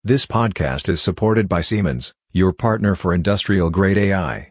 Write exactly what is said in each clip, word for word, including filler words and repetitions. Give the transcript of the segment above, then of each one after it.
This podcast is supported by Siemens, your partner for industrial-grade A I.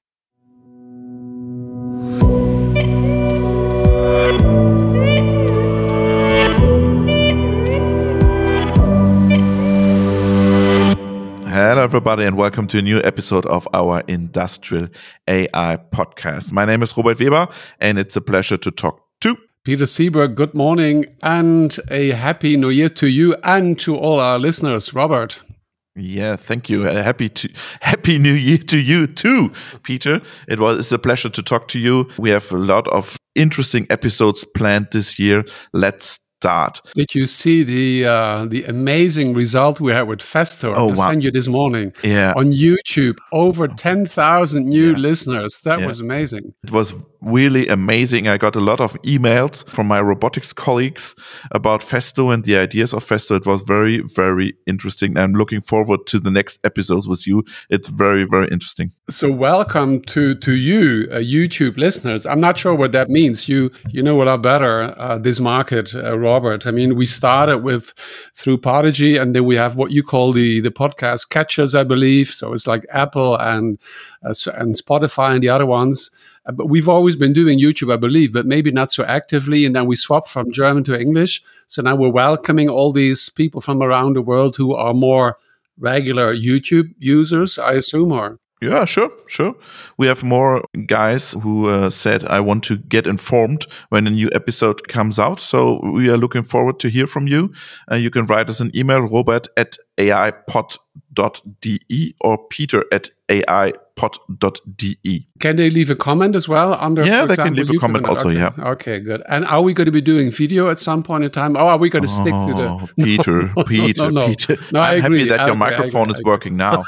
Hello, everybody, and welcome to a new episode of our Industrial A I podcast. My name is Robert Weber, and it's a pleasure to talk to Peter Sieberg. Good morning, and a happy new year to you and to all our listeners. Robert. Yeah, thank you. A happy to, happy new year to you too, Peter. It was it's a pleasure to talk to you. We have a lot of interesting episodes planned this year. Let's start. Did you see the uh, the amazing result we had with Festo? Oh, I wow. sent you this morning. Yeah. On YouTube, over ten thousand new Yeah. listeners. That Yeah. was amazing. It was really amazing. I got a lot of emails from my robotics colleagues about Festo and the ideas of Festo. It was very, very interesting. I'm looking forward to the next episodes with you. It's very, very interesting. So welcome to to you, uh, YouTube listeners. I'm not sure what that means. You you know a lot better uh, this market, uh, Robert. I mean, we started with through Podigy, and then we have what you call the the podcast catchers, I believe. So it's like Apple and uh, and Spotify and the other ones. Uh, but we've always been doing YouTube, I believe, but maybe not so actively. And then we swapped from German to English. So now we're welcoming all these people from around the world who are more regular YouTube users, I assume, or. Yeah, sure, sure. We have more guys who uh, said, I want to get informed when a new episode comes out. So we are looking forward to hear from you. Uh, you can write us an email, robert at aipod dot de or peter at aipod dot de. Can they leave a comment as well? Under, Yeah, for they can example, leave a YouTube comment comment? also, Okay. yeah. Okay, good. And are we going to be doing video at some point in time? Oh, are we going to stick to the... Oh, Peter, Peter, no, no. Peter. No, I I'm agree. happy that I your agree, I microphone agree, is I agree. working now.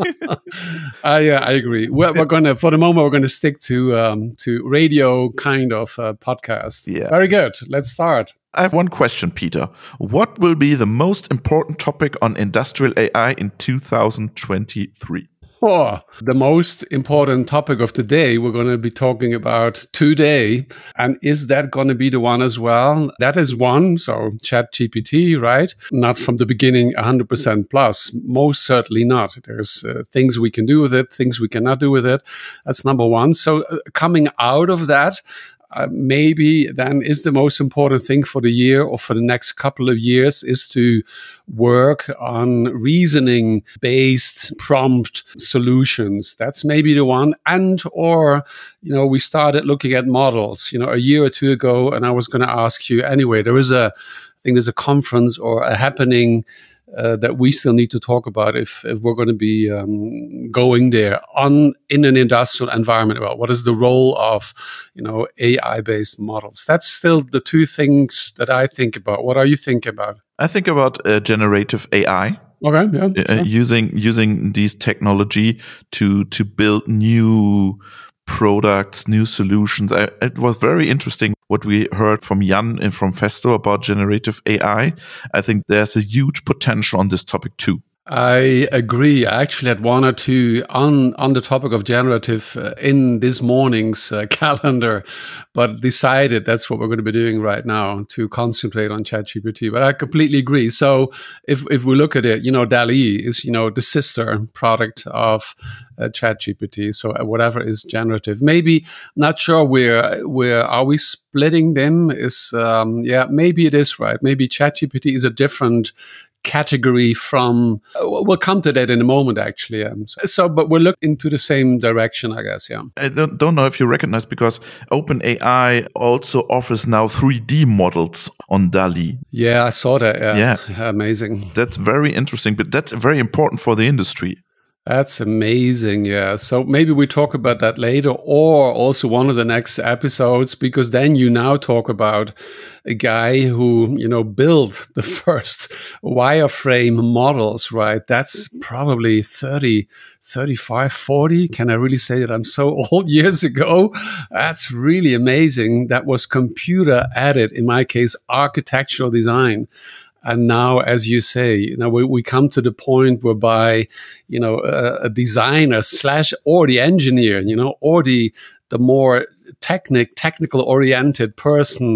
Uh, yeah, I agree. We're, we're going to, for the moment, we're going to stick to um, to radio kind of uh, podcast. Yeah. Very good. Let's start. I have one question, Peter. What will be the most important topic on industrial A I in two thousand twenty-three? Oh, the most important topic of the day we're going to be talking about today. And is that going to be the one as well? That is one. So ChatGPT, right? Not from the beginning one hundred percent plus. Most certainly not. There's uh, things we can do with it, things we cannot do with it. That's number one. So uh, coming out of that, Uh, maybe then is the most important thing for the year or for the next couple of years is to work on reasoning based prompt solutions. That's maybe the one. And, or, you know, we started looking at models, you know, a year or two ago, and I was going to ask you anyway, there is a, I think there's a conference or a happening Uh, that we still need to talk about if, if we're going to be um, going there on in an industrial environment. Well, what is the role of, you know, A I-based models? That's still the two things that I think about. What are you thinking about? I think about uh, generative A I. Okay, yeah. Uh, Sure. using using these technology to to build new products, new solutions. I, it was very interesting what we heard from Jan and from Festo about generative A I. I think there's a huge potential on this topic too. I agree. I actually had one or two on, on the topic of generative uh, in this morning's uh, calendar, but decided that's what we're going to be doing right now to concentrate on ChatGPT. But I completely agree. So if, if we look at it, you know, DALL-E is, you know, the sister product of uh, ChatGPT. So whatever is generative, maybe not sure where, where are we splitting them is, um, yeah, maybe it is right. Maybe ChatGPT is a different category from, uh, we'll come to that in a moment, actually. Um, so, so, but we're looking into the same direction, I guess, yeah. I don't, don't know if you recognize, because OpenAI also offers now three D models on DALL-E. Yeah, I saw that. Yeah. Yeah. Amazing. That's very interesting, but that's very important for the industry. That's amazing. Yeah. So maybe we talk about that later, or also one of the next episodes, because then you now talk about a guy who, you know, built the first wireframe models, right? That's probably thirty, thirty-five, forty. Can I really say that I'm so old years ago? That's really amazing. That was computer added, in my case, architectural design. And now, as you say, you know, we, we come to the point whereby, you know, a, a designer slash or the engineer, you know, or the the more technic technical oriented person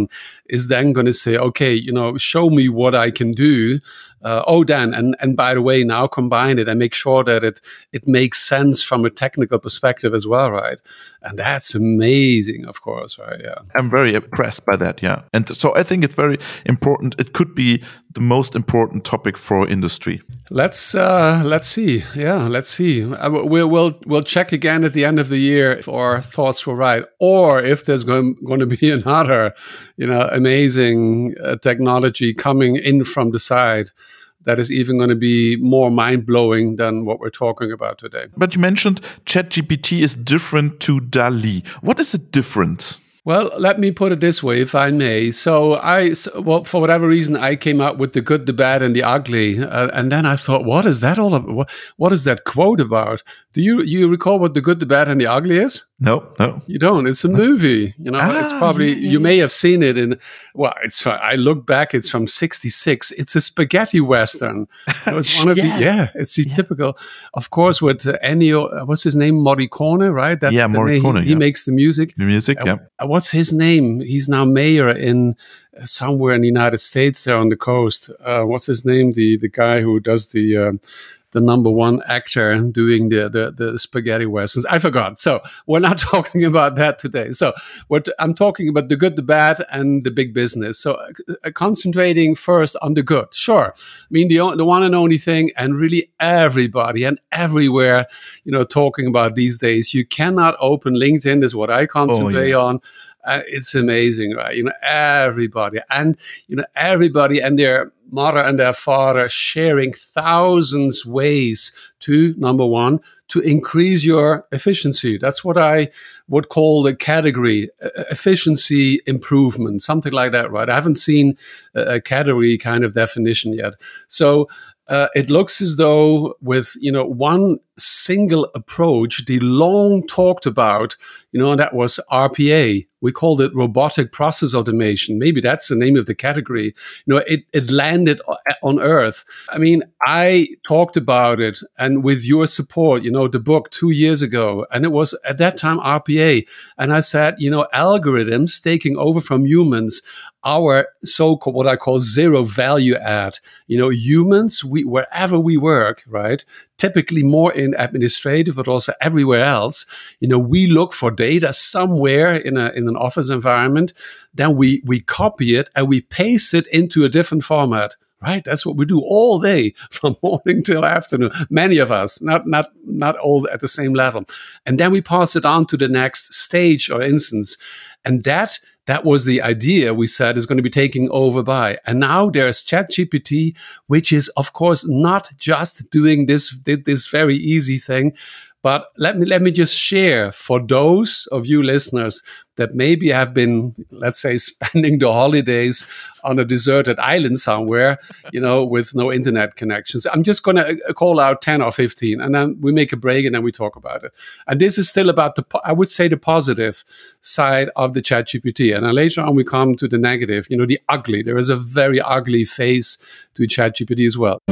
is then going to say, okay, you know, show me what I can do. Uh, oh, Dan, and, and by the way, now combine it and make sure that it it makes sense from a technical perspective as well, right? And that's amazing, of course, right? Yeah. I'm very impressed by that, yeah. And so I think it's very important. It could be the most important topic for industry. Let's uh, let's see. Yeah, let's see. Uh, we'll we'll we'll check again at the end of the year if our thoughts were right, or if there's going going to be another, you know, amazing uh, technology coming in from the side that is even going to be more mind-blowing than what we're talking about today. But you mentioned ChatGPT is different to DALL-E. What is the difference? Well, let me put it this way, if I may. So I, so, well, for whatever reason, I came up with the good, the bad, and the ugly. Uh, and then I thought, what is that all about? What, what is that quote about? Do you you recall what the good, the bad, and the ugly is? No, no. You don't. It's a movie. You know, ah, it's probably, yeah. You may have seen it in, well, it's, I look back, it's from sixty-six. It's a spaghetti Western. It was one of yeah. the, yeah, it's the yeah. typical, of course, with uh, Ennio, what's his name? Morricone, right? That's yeah, the Morricone. Name. He, yeah. he makes the music. The music, uh, yeah. What's his name? He's now mayor in uh, somewhere in the United States there on the coast. Uh, what's his name? The the guy who does the uh, the number one actor doing the, the the spaghetti westerns. I forgot. So we're not talking about that today. So what I'm talking about the good, the bad, and the big business. So uh, concentrating first on the good. Sure. I mean, the, the one and only thing, and really everybody and everywhere, you know, talking about these days, you cannot open LinkedIn is what I concentrate oh, yeah. on. Uh, it's amazing, right? You know, everybody and, you know, everybody and their mother and their father sharing thousands ways to, number one, to increase your efficiency. That's what I would call the category, uh, efficiency improvement, something like that, right? I haven't seen a, a category kind of definition yet. So uh, it looks as though with, you know, one single approach, the long talked about, you know, and that was R P A. We called it robotic process automation. Maybe that's the name of the category. You know, it, it landed on Earth. I mean, I talked about it and with your support, you know, the book two years ago, and it was at that time R P A. And I said, you know, algorithms taking over from humans, our so-called, what I call zero value add. You know, humans, we wherever we work, right, typically more in administrative, but also everywhere else, you know, we look for data somewhere in a in an office environment, then we we copy it and we paste it into a different format. Right, that's what we do all day from morning till afternoon. Many of us, not not not all at the same level, and then we pass it on to the next stage or instance, and that. That was the idea we said is going to be taken over by. And now there's ChatGPT, which is, of course, not just doing this, this very easy thing. But let me let me just share for those of you listeners that maybe have been, let's say, spending the holidays on a deserted island somewhere, you know, with no internet connections. I'm just going to call out ten or fifteen, and then we make a break and then we talk about it. And this is still about the, I would say, the positive side of the ChatGPT. And then later on, we come to the negative, you know, the ugly. There is a very ugly face to ChatGPT as well.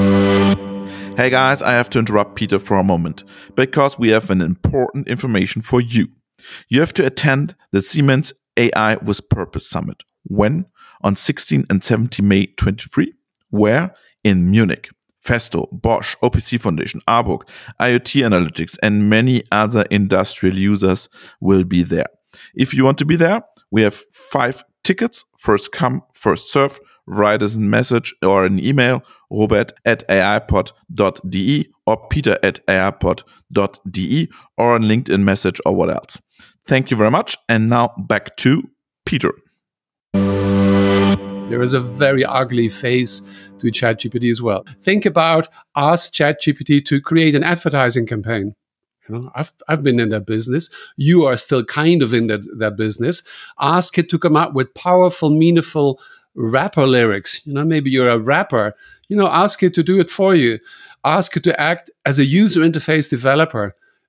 Hey guys, I have to interrupt Peter for a moment because we have an important information for you. You have to attend the Siemens A I with Purpose Summit. When? On sixteen and seventeen May twenty-three. Where? In Munich. Festo, Bosch, O P C Foundation, A B U C, IoT Analytics, and many other industrial users will be there. If you want to be there, we have five tickets. First come, first serve. Write us a message or an email, robert at aipod dot de or peter at aipod dot de or a LinkedIn message or what else. Thank you very much. And now back to Peter. There is a very ugly face to ChatGPT as well. Think about ask ChatGPT to create an advertising campaign. You know, I've I've been in that business. You are still kind of in that, that business. Ask it to come up with powerful, meaningful rapper lyrics. You know, maybe you're a rapper. You know, ask it to do it for you. Ask it to act as a user interface developer.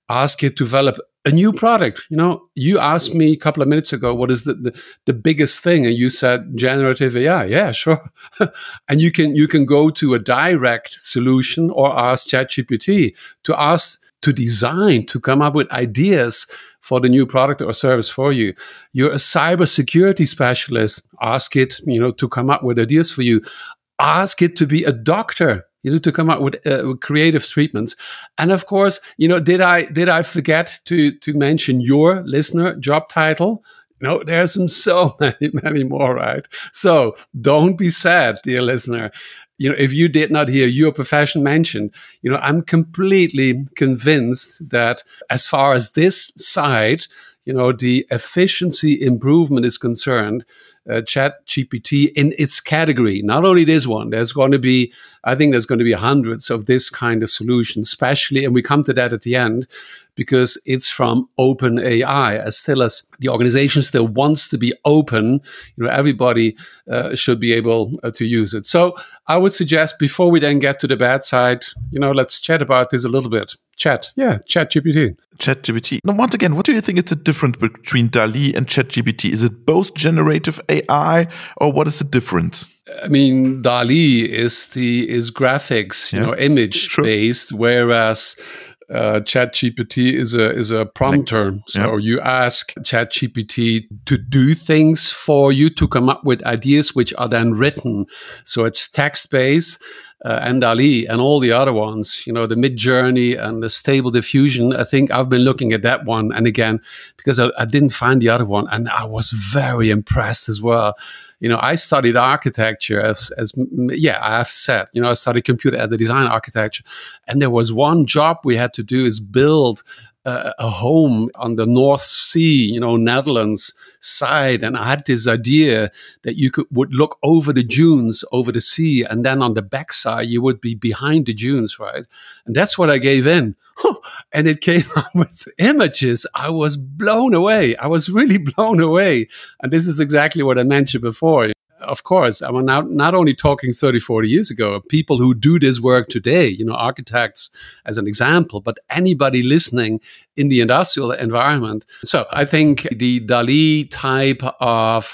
ask it to develop a new product. You know, you asked me a couple of minutes ago, what is the, the, the biggest thing? And you said generative A I. Yeah, sure. And you can you can go to a direct solution or ask ChatGPT to ask to design, to come up with ideas for the new product or service for you. You're a cybersecurity specialist. Ask it, you know, to come up with ideas for you. Ask it to be a doctor, you know, to come up with, uh, with creative treatments. And of course, you know, did I did I forget to to mention your listener job title? No, there's some so many, many more, right? So don't be sad, dear listener. You know, if you did not hear your profession mentioned, you know, I'm completely convinced that as far as this side, you know, the efficiency improvement is concerned, uh, ChatGPT in its category, not only this one, there's going to be, I think there's going to be hundreds of this kind of solutions, especially, and we come to that at the end, because it's from OpenAI. As still as the organization still wants to be open, you know, everybody uh, should be able uh, to use it. So I would suggest before we then get to the bad side, you know, let's chat about this a little bit. Chat, yeah, ChatGPT. ChatGPT. Now, once again, what do you think is the difference between DALL-E and ChatGPT? Is it both generative A I, or what is the difference? I mean, DALL-E is the is graphics, you yeah. know, image sure. based, whereas Uh, ChatGPT is a is a prompter. So yeah. you ask ChatGPT to do things for you, to come up with ideas which are then written. So it's text-based. Uh, and DALL-E and all the other ones, you know, the Midjourney and the Stable Diffusion. I think I've been looking at that one. And again, because I, I didn't find the other one, and I was very impressed as well. You know, I studied architecture as, as yeah, I have said, you know, I studied computer and design architecture. And there was one job we had to do is build uh, a home on the North Sea, you know, Netherlands side. And I had this idea that you could would look over the dunes, over the sea, and then on the backside, you would be behind the dunes, right? And that's what I gave in. And it came up with images. I was blown away. I was really blown away. And this is exactly what I mentioned before. Of course, I'm not, not only talking thirty, forty years ago, people who do this work today, you know, architects as an example, but anybody listening in the industrial environment. So I think the DALL-E type of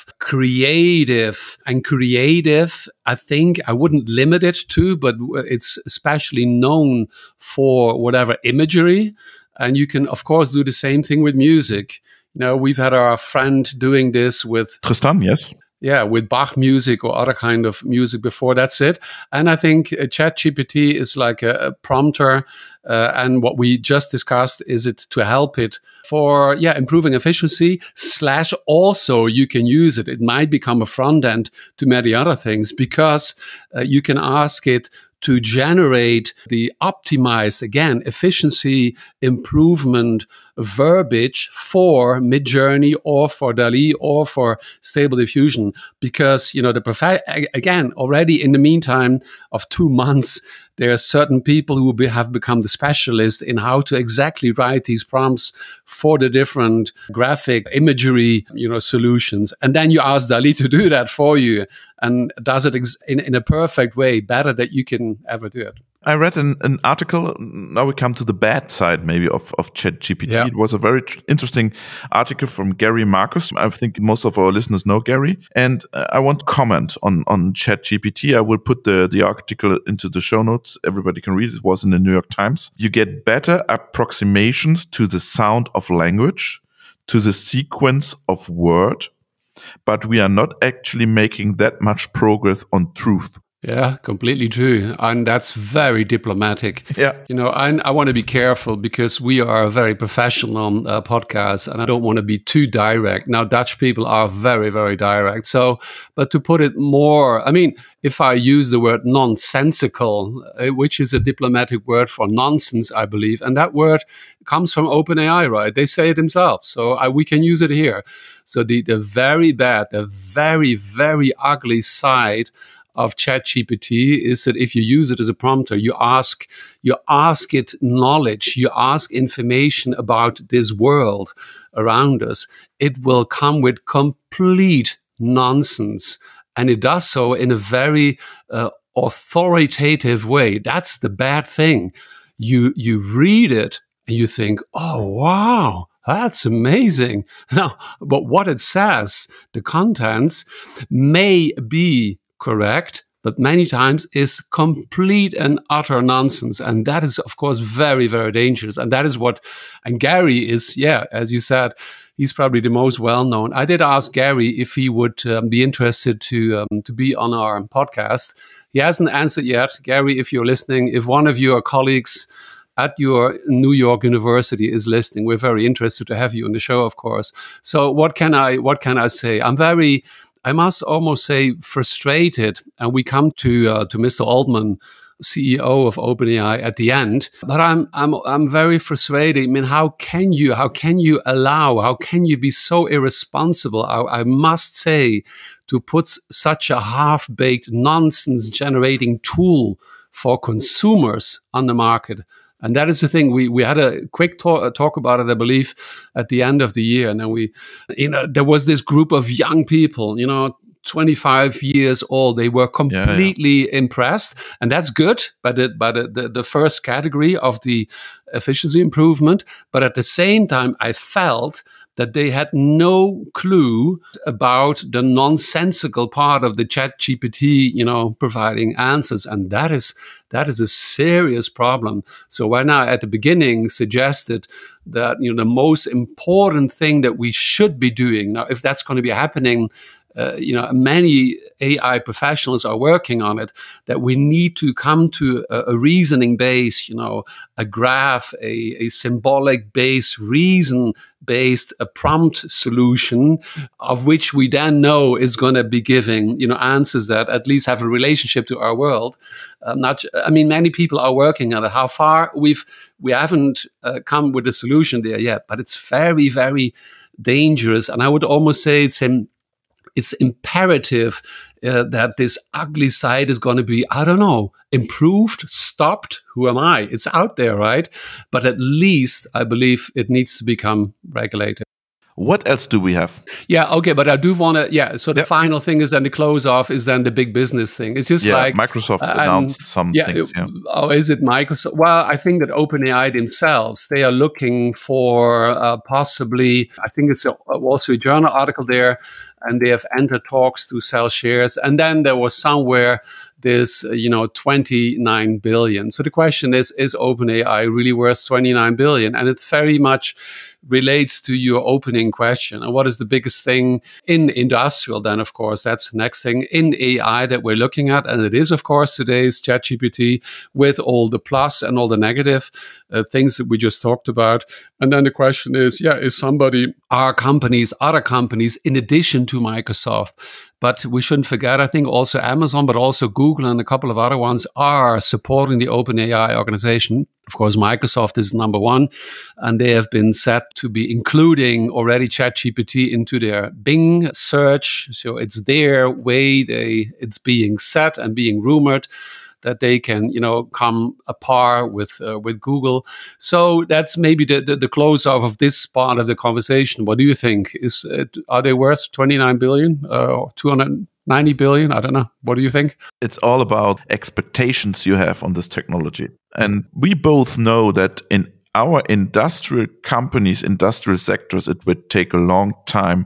creative and creative, I think I wouldn't limit it to, but it's especially known for whatever imagery. And you can, of course, do the same thing with music. You know, we've had our friend doing this with Tristan, yes. Yeah, with Bach music or other kind of music before. That's it. And I think uh, ChatGPT is like a, a prompter. Uh, and what we just discussed is it to help it for, yeah, improving efficiency, slash also you can use it. It might become a front end to many other things, because uh, you can ask it to generate the optimized, again, efficiency improvement verbiage for Midjourney or for DALL-E or for Stable Diffusion. Because, you know, the prof- again, already in the meantime of two months, there are certain people who be, have become the specialist in how to exactly write these prompts for the different graphic imagery, you know, solutions. And then you ask DALL-E to do that for you, and does it ex- in, in a perfect way, better than you can ever do it. I read an, an article. Now we come to the bad side, maybe, of, of ChatGPT. Yeah. It was a very tr- interesting article from Gary Marcus. I think most of our listeners know Gary. And uh, I want to comment on, on ChatGPT. I will put the, the article into the show notes. Everybody can read it. It was in the New York Times. You get better approximations to the sound of language, to the sequence of word, but we are not actually making that much progress on truth. Yeah, completely true. And that's very diplomatic. Yeah. You know, I, I want to be careful because we are a very professional uh, podcast, and I don't want to be too direct. Now, Dutch people are very, very direct. So, but to put it more, I mean, if I use the word nonsensical, uh, which is a diplomatic word for nonsense, I believe, and that word comes from OpenAI, right? They say it themselves. So I, we can use it here. So the, the very bad, the very, very ugly side of ChatGPT is that if you use it as a prompter, you ask you ask it knowledge, you ask information about this world around us, it will come with complete nonsense. And it does so in a very uh, authoritative way. That's the bad thing. You you read it and you think, oh, wow, that's amazing. Now, but what it says, the contents may be correct, but many times is complete and utter nonsense. And that is, of course, very, very dangerous. And that is what, and Gary is, yeah, as you said, he's probably the most well-known. I did ask Gary if he would um, be interested to um, to be on our podcast. He hasn't answered yet. Gary, if you're listening, if one of your colleagues at your New York University is listening, we're very interested to have you on the show, of course. So what can I what can I say? I'm very, I must almost say, frustrated. And we come to uh, to Mister Altman, C E O of OpenAI, at the end. But I'm I'm I'm very frustrated. I mean, how can you how can you allow? How can you be so irresponsible? I, I must say, to put such a half-baked, nonsense-generating tool for consumers on the market. And that is the thing. We we had a quick talk, talk about it, I believe, at the end of the year. And then we, you know, there was this group of young people, you know, twenty-five years old. They were completely yeah, yeah. impressed. And that's good, but it, but it, the, the first category of the efficiency improvement. But at the same time, I felt that they had no clue about the nonsensical part of the Chat G P T, you know, providing answers. And that is that is a serious problem. So when I, at the beginning, suggested that, you know, the most important thing that we should be doing, now, if that's going to be happening, Uh, you know, many A I professionals are working on it, that we need to come to a, a reasoning base, you know, a graph, a, a symbolic base, reason based, a prompt solution of which we then know is going to be giving, you know, answers that at least have a relationship to our world. Uh, not, I mean, many people are working on it. How far we've, we haven't uh, come with a solution there yet, but it's very, very dangerous. And I would almost say it's in, It's imperative uh, that this ugly side is going to be, I don't know, improved, stopped. Who am I? It's out there, right? But at least I believe it needs to become regulated. What else do we have? Yeah, okay, but I do want to, yeah, so the yep. final thing is then the close off is then the big business thing. It's just yeah, like... Microsoft um, announced some yeah, things. Yeah. Oh, is it Microsoft? Well, I think that OpenAI themselves, they are looking for uh, possibly, I think it's a Wall Street Journal article there, and they have entered talks to sell shares. And then there was somewhere this, uh, you know, twenty-nine billion. So the question is, is OpenAI really worth twenty-nine billion? And it's very much relates to your opening question. And what is the biggest thing in industrial then, of course, that's the next thing in A I that we're looking at. And it is, of course, today's ChatGPT with all the plus and all the negative uh, things that we just talked about. And then the question is, yeah, is somebody, are companies, other companies, in addition to Microsoft, but we shouldn't forget, I think also Amazon, but also Google and a couple of other ones are supporting the OpenAI organization. Of course, Microsoft is number one, and they have been set to be including already ChatGPT into their Bing search. So it's their way, they it's being set and being rumored that they can, you know, come apart with uh, with Google. So that's maybe the, the, the close off of this part of the conversation. What do you think? Is it, are they worth twenty-nine billion uh, or two hundred ninety billion? I don't know. What do you think? It's all about expectations you have on this technology. And we both know that in our industrial companies, industrial sectors, it would take a long time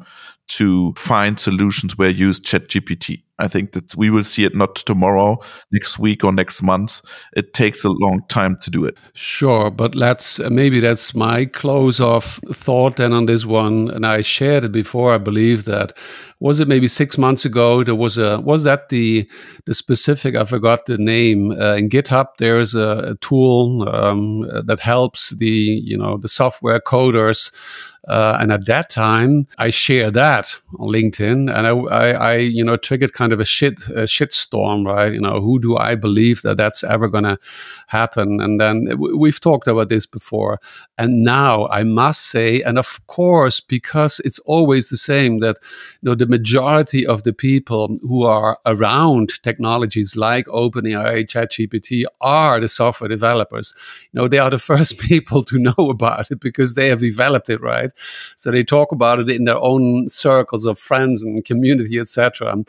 to find solutions where you use ChatGPT. I think that we will see it not tomorrow, next week, or next month. It takes a long time to do it. Sure, but let's uh, maybe that's my close-off thought then on this one. And I shared it before. I believe that was it maybe six months ago. There was a was that the the specific? I forgot the name. Uh, in GitHub, there's a, a tool um, that helps the you know the software coders. Uh, and at that time, I shared that on LinkedIn, and I, I, I, you know, triggered kind of a shit, a shit storm, right? You know, who do I believe that that's ever going to happen? And then we've talked about this before. And now I must say, and of course, because it's always the same that, you know, the majority of the people who are around technologies like OpenAI, ChatGPT are the software developers. You know, they are the first people to know about it because they have developed it, right? So they talk about it in their own circles of friends and community, et cetera. But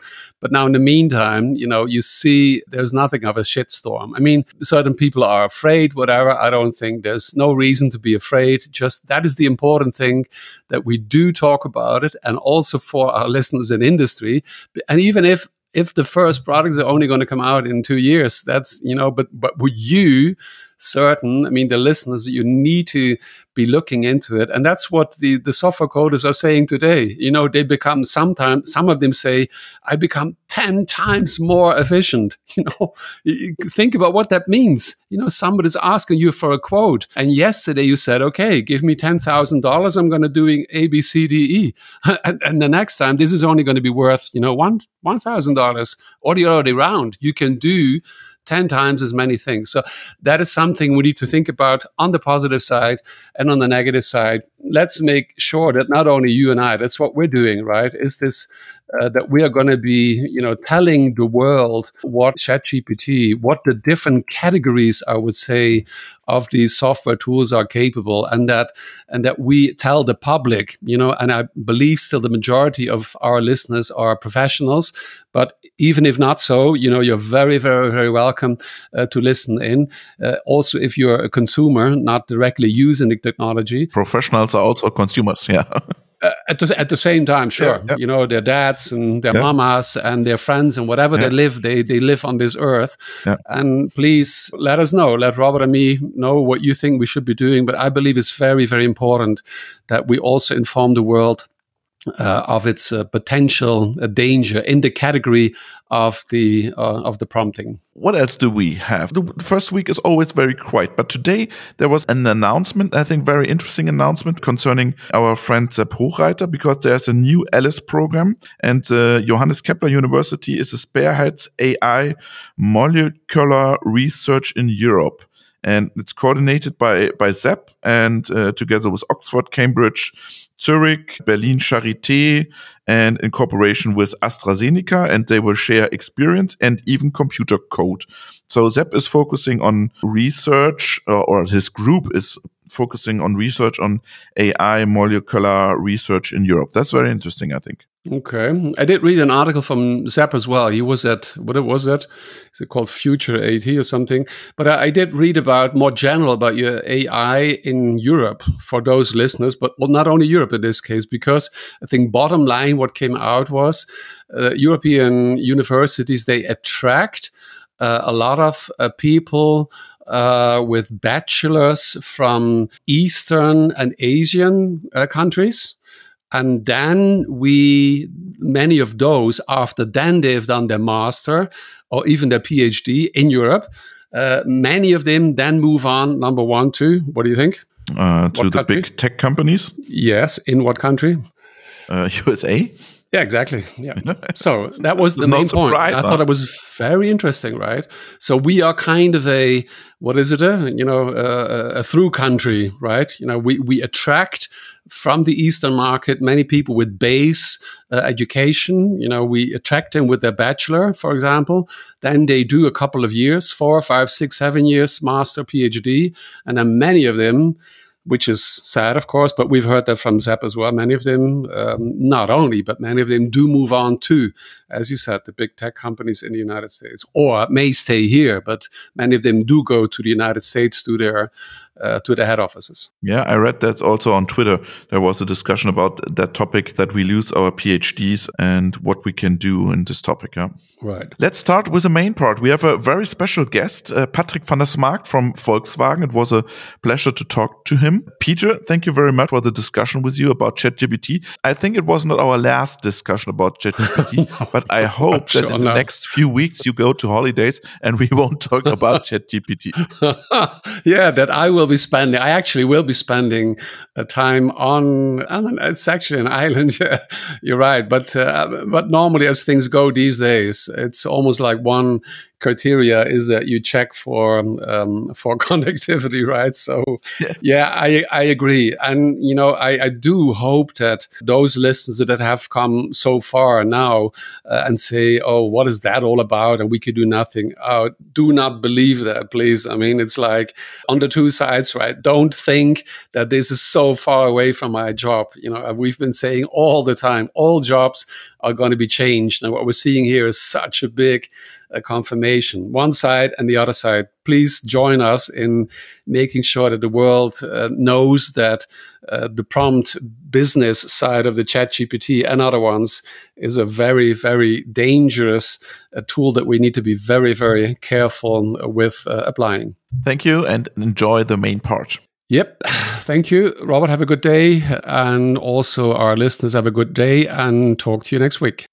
now in the meantime, you know, you see there's nothing of a shitstorm. I mean, certain people are afraid, whatever. I don't think there's no reason to be afraid. Just that is the important thing, that we do talk about it, and also for our listeners in industry. And even if if the first products are only going to come out in two years, that's, you know, but but with you, certain, I mean, the listeners, you need to be looking into it. And that's what the, the software coders are saying today. You know, they become sometimes, some of them say, I become ten times more efficient. You know, think about what that means. You know, somebody's asking you for a quote. And yesterday you said, okay, give me ten thousand dollars. I'm going to do A, B, C, D, E. And, and the next time, this is only going to be worth, you know, one, one thousand dollars or the other way around. You can do ten times as many things. So that is something we need to think about on the positive side, and on the negative side. Let's make sure that not only you and I, that's what we're doing, right? Is this uh, that we are going to be, you know, telling the world what ChatGPT, what the different categories, I would say, of these software tools are capable, and that and that we tell the public, you know, and I believe still the majority of our listeners are professionals, but even if not so, you know, you're very, very, very welcome uh, to listen in. Uh, also, if you're a consumer, not directly using the technology. Professionals are also consumers, yeah. Uh, at, the, at the same time, sure. Yeah, yeah. You know, their dads and their yeah. mamas and their friends and whatever yeah. they live, they they live on this earth. Yeah. And please let us know, let Robert and me know what you think we should be doing. But I believe it's very, very important that we also inform the world Uh, of its uh, potential uh, danger in the category of the uh, of the prompting. What else do we have? The, the first week is always very quiet, but today there was an announcement, I think very interesting announcement concerning our friend Sepp Hochreiter, because there's a new ALICE program, and uh, Johannes Kepler University is a spearheads A I molecular research in Europe. And it's coordinated by, by Sepp, and uh, together with Oxford, Cambridge, Zurich, Berlin Charité, and in cooperation with AstraZeneca, and they will share experience and even computer code. So Sepp is focusing on research, uh, or his group is focusing on research on A I molecular research in Europe. That's very interesting, I think. Okay. I did read an article from Sepp as well. He was at, what was that? Is it called Future A T or something? But I, I did read about, more general, about your A I in Europe for those listeners, but well, not only Europe in this case, because I think bottom line, what came out was uh, European universities, they attract uh, a lot of uh, people uh, with bachelors from Eastern and Asian uh, countries. And then we, many of those, after then they've done their master or even their PhD in Europe, uh, many of them then move on, number one, to, what do you think? Uh, to what the country? Big tech companies? Yes. In what country? Uh, U S A? Yeah, exactly. Yeah. So that was the main point. I huh? thought it was very interesting, right? So we are kind of a, what is it? A, you know, a, a through country, right? You know, we, we attract from the Eastern market many people with base uh, education. You know, we attract them with their bachelor, for example. Then they do a couple of years, four, five, six, seven years, master, PhD. And then many of them, which is sad, of course, but we've heard that from Sepp as well. Many of them, um, not only, but many of them do move on to, as you said, the big tech companies in the United States, or may stay here, but many of them do go to the United States to their uh, to the head offices. Yeah, I read that also on Twitter. There was a discussion about that topic, that we lose our PhDs and what we can do in this topic. Yeah. Right. Let's start with the main part. We have a very special guest, uh, Patrick van der Smaakt from Volkswagen. It was a pleasure to talk to him. Peter, thank you very much for the discussion with you about ChatGPT. I think it was not our last discussion about ChatGPT, no, but I hope that sure in the not. next few weeks you go to holidays and we won't talk about ChatGPT. Yeah, that I will be spending. I actually will be spending a time on, on it's actually an island. You're right. But, uh, but normally as things go these days, it's almost like one criteria is that you check for um, for conductivity, right? So, yeah, yeah I I agree, and you know, I, I do hope that those listeners that have come so far now uh, and say, "Oh, what is that all about?" and we could do nothing. Uh, do not believe that, please. I mean, it's like on the two sides, right? Don't think that this is so far away from my job. You know, we've been saying all the time, all jobs are going to be changed. And what we're seeing here is such a big uh, confirmation. One side and the other side, please join us in making sure that the world uh, knows that uh, the prompt business side of the ChatGPT and other ones is a very, very dangerous uh, tool that we need to be very, very careful with uh, applying. Thank you, and enjoy the main part. Yep. Thank you, Robert. Have a good day. And also our listeners have a good day, and talk to you next week.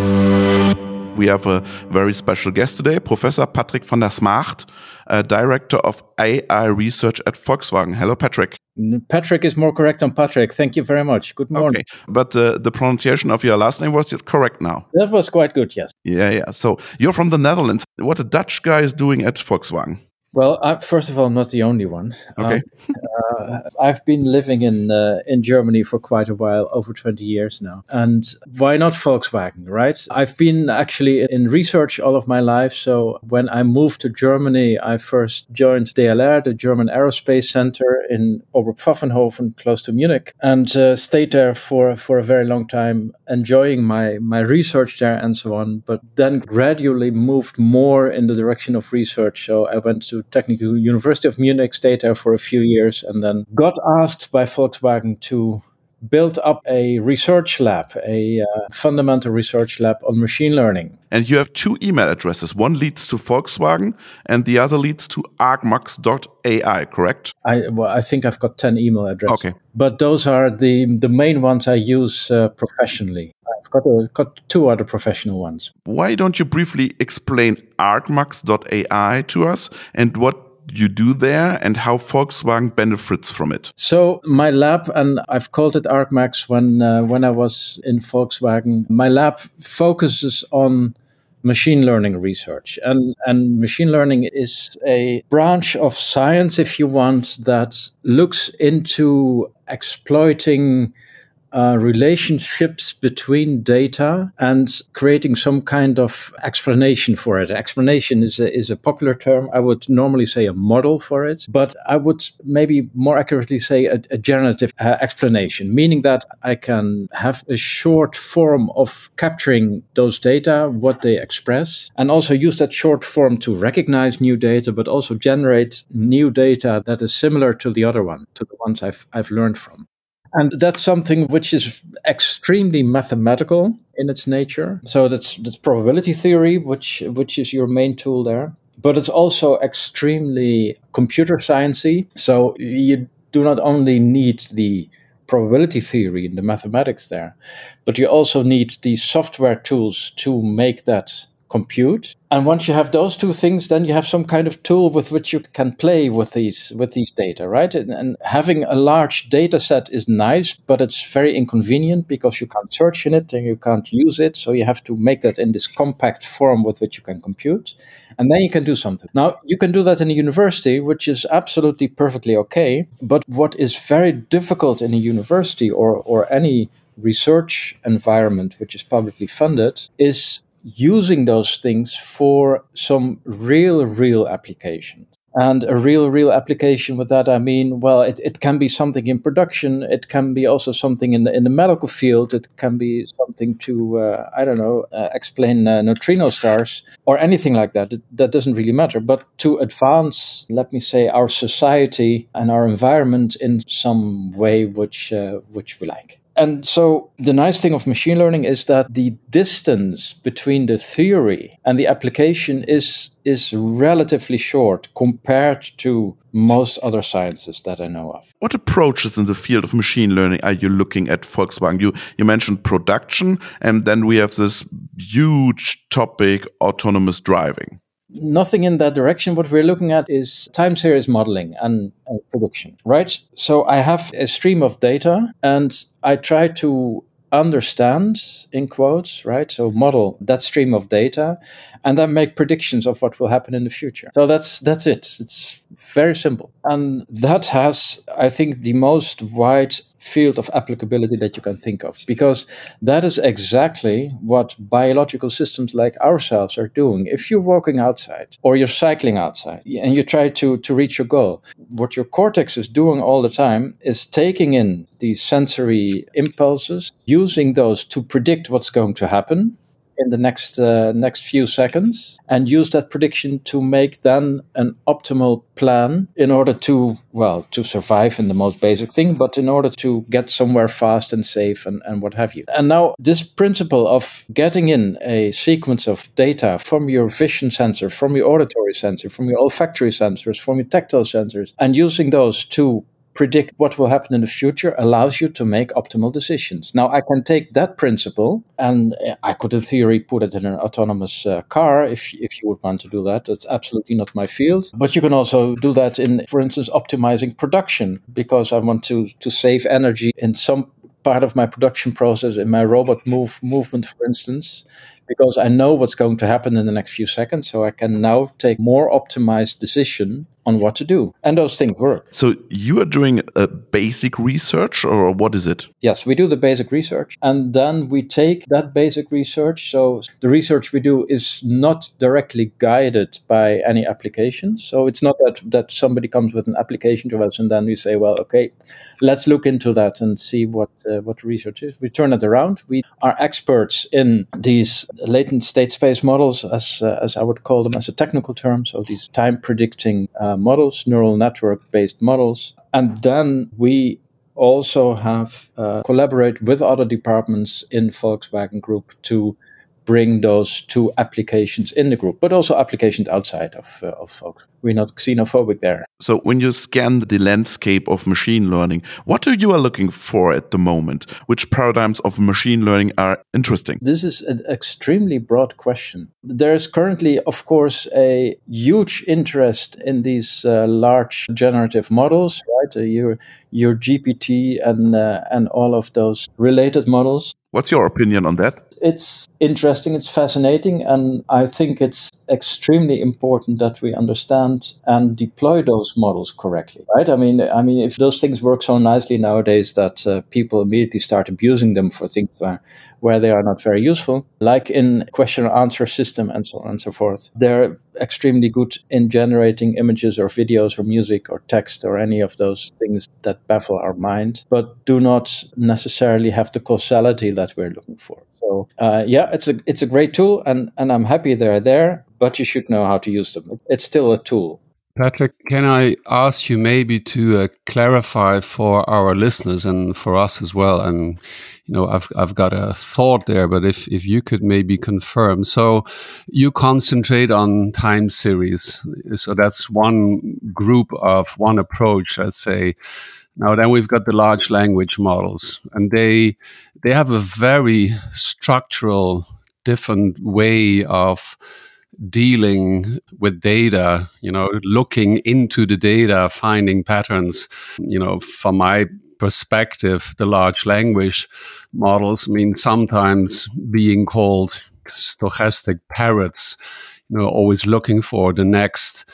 We have a very special guest today, Professor Patrick van der Smaart, uh, Director of A I Research at Volkswagen. Hello, Patrick. Patrick is more correct than Patrick. Thank you very much. Good morning. Okay, but uh, the pronunciation of your last name was correct now? That was quite good, yes. Yeah, yeah. So you're from the Netherlands. What a Dutch guy is doing at Volkswagen? Well, I, first of all, I'm not the only one. Okay. Um, uh, I've been living in uh, in Germany for quite a while, over twenty years now. And why not Volkswagen, right? I've been actually in research all of my life. So when I moved to Germany, I first joined D L R, the German Aerospace Center in Oberpfaffenhofen, close to Munich, and uh, stayed there for, for a very long time, enjoying my, my research there and so on. But then gradually moved more in the direction of research. So I went to Technical University of Munich, stayed there for a few years, and then got asked by Volkswagen to build up a research lab, a uh, fundamental research lab on machine learning. And you have two email addresses. One leads to Volkswagen and the other leads to argmax dot A I, correct? I well, I think I've got ten email addresses. Okay. But those are the, the main ones I use uh, professionally. I've got, a, got two other professional ones. Why don't you briefly explain argmax dot A I to us and what you do there and how Volkswagen benefits from it? So my lab, and I've called it argmax when uh, when I was in Volkswagen, my lab focuses on machine learning research. And, and machine learning is a branch of science, if you want, that looks into exploiting Uh, relationships between data and creating some kind of explanation for it. Explanation is a, is a popular term. I would normally say a model for it, but I would maybe more accurately say a, a generative uh, explanation, meaning that I can have a short form of capturing those data, what they express, and also use that short form to recognize new data, but also generate new data that is similar to the other one, to the ones I've I've learned from. And that's something which is extremely mathematical in its nature. So that's that's probability theory, which which is your main tool there. But it's also extremely computer sciencey. So you do not only need the probability theory and the mathematics there, but you also need the software tools to make that compute. And once you have those two things, then you have some kind of tool with which you can play with these with these data, right? And, and having a large data set is nice, but it's very inconvenient because you can't search in it and you can't use it. So you have to make that in this compact form with which you can compute. And then you can do something. Now, you can do that in a university, which is absolutely perfectly okay. But what is very difficult in a university or, or any research environment which is publicly funded is using those things for some real, real application. And a real, real application with that, I mean, well, it, it can be something in production. It can be also something in the, in the medical field. It can be something to, uh, I don't know, uh, explain uh, neutrino stars or anything like that. It, that doesn't really matter. But to advance, let me say, our society and our environment in some way which uh, which we like. And so the nice thing of machine learning is that the distance between the theory and the application is is relatively short compared to most other sciences that I know of. What approaches in the field of machine learning are you looking at Volkswagen? You, you mentioned production, and then we have this huge topic, autonomous driving. Nothing in that direction. What we're looking at is time series modeling and, and prediction, right? So I have a stream of data and I try to understand, in quotes, right? So model that stream of data and then make predictions of what will happen in the future. So that's that's it. It's very simple. And that has, I think, the most wide field of applicability that you can think of, because that is exactly what biological systems like ourselves are doing. If you're walking outside or you're cycling outside and you try to, to reach your goal, what your cortex is doing all the time is taking in these sensory impulses, using those to predict what's going to happen in the next uh, next few seconds, and use that prediction to make then an optimal plan in order to, well, to survive in the most basic thing, but in order to get somewhere fast and safe and, and what have you. And now this principle of getting in a sequence of data from your vision sensor, from your auditory sensor, from your olfactory sensors, from your tactile sensors, and using those to predict what will happen in the future allows you to make optimal decisions. Now, I can take that principle and I could, in theory, put it in an autonomous uh, car if, if you would want to do that. That's absolutely not my field. But you can also do that in, for instance, optimizing production, because I want to, to save energy in some part of my production process, in my robot move movement, for instance, because I know what's going to happen in the next few seconds. So I can now take more optimized decision on what to do. And those things work. So you are doing a basic research, or what is it? Yes, we do the basic research. And then we take that basic research. So the research we do is not directly guided by any application. So it's not that, that somebody comes with an application to us and then we say, well, okay, let's look into that and see what uh, what research is. We turn it around. We are experts in these latent state space models, as uh, as I would call them as a technical term. So these time predicting uh, models, neural network based models. And then we also have uh, collaborate with other departments in Volkswagen Group to bring those two applications in the group, but also applications outside of, uh, of Volkswagen. We're not xenophobic there. So when you scan the landscape of machine learning, what are you are looking for at the moment? Which paradigms of machine learning are interesting? This is an extremely broad question. There is currently, of course, a huge interest in these uh, large generative models, right? Uh, your your G P T and uh, and all of those related models. What's your opinion on that? It's interesting, it's fascinating, and I think it's extremely important that we understand and deploy those models correctly, right? I mean, I mean, if those things work so nicely nowadays that uh, people immediately start abusing them for things where, where they are not very useful, like in question and answer system and so on and so forth, they're extremely good in generating images or videos or music or text or any of those things that baffle our mind, but do not necessarily have the causality that we're looking for. So uh, yeah, it's a it's a great tool, and, and I'm happy they're there, but you should know how to use them. It's still a tool. Patrick, can I ask you maybe to uh, clarify for our listeners and for us as well? And you know, I've I've got a thought there, but if if you could maybe confirm. So you concentrate on time series. So that's one group of one approach, let's say. Now then we've got the large language models, and they they have a very structural, different way of dealing with data, you know, looking into the data, finding patterns. You know, from my perspective, the large language models mean sometimes being called stochastic parrots, you know, always looking for the next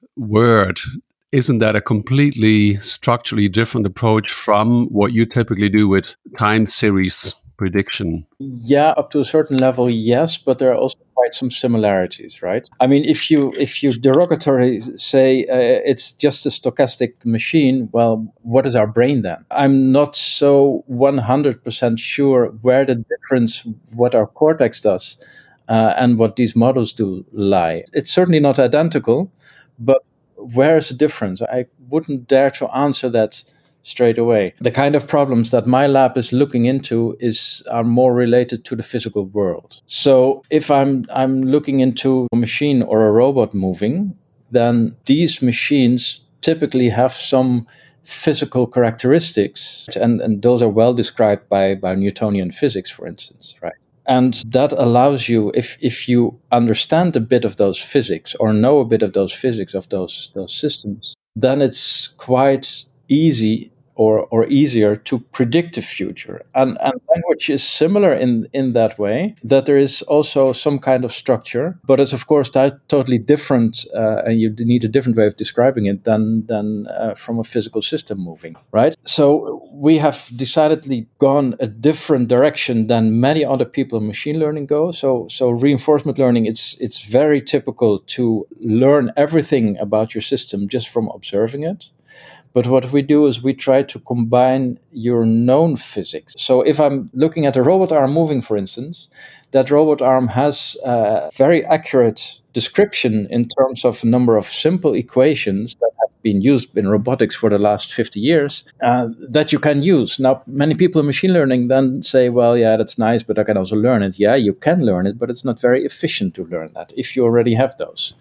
word. Isn't that a completely structurally different approach from what you typically do with time series prediction? Yeah, up to a certain level, yes, but there are also quite some similarities, right? I mean, if you if you derogatory say uh, it's just a stochastic machine, well, what is our brain then? I'm not so one hundred percent sure where the difference, what our cortex does uh, and what these models do lie. It's certainly not identical, but where is the difference? I wouldn't dare to answer that straight away. The kind of problems that my lab is looking into is are more related to the physical world. So if I'm I'm looking into a machine or a robot moving, then these machines typically have some physical characteristics, and, and those are well described by, by Newtonian physics, for instance, right? And that allows you, if if you understand a bit of those physics or know a bit of those physics of those those systems, then it's quite easy or, or easier to predict the future. And, and language is similar in, in that way, that there is also some kind of structure, but it's of course t- totally different, uh, and you need a different way of describing it than, than uh, from a physical system moving, right? So we have decidedly gone a different direction than many other people in machine learning go. So, so reinforcement learning, it's, it's very typical to learn everything about your system just from observing it. But what we do is we try to combine your known physics. So if I'm looking at a robot arm moving, for instance, that robot arm has a very accurate description in terms of a number of simple equations that have been used in robotics for the last fifty years uh, that you can use. Now, many people in machine learning then say, well, yeah, that's nice, but I can also learn it. Yeah, you can learn it, but it's not very efficient to learn that if you already have those.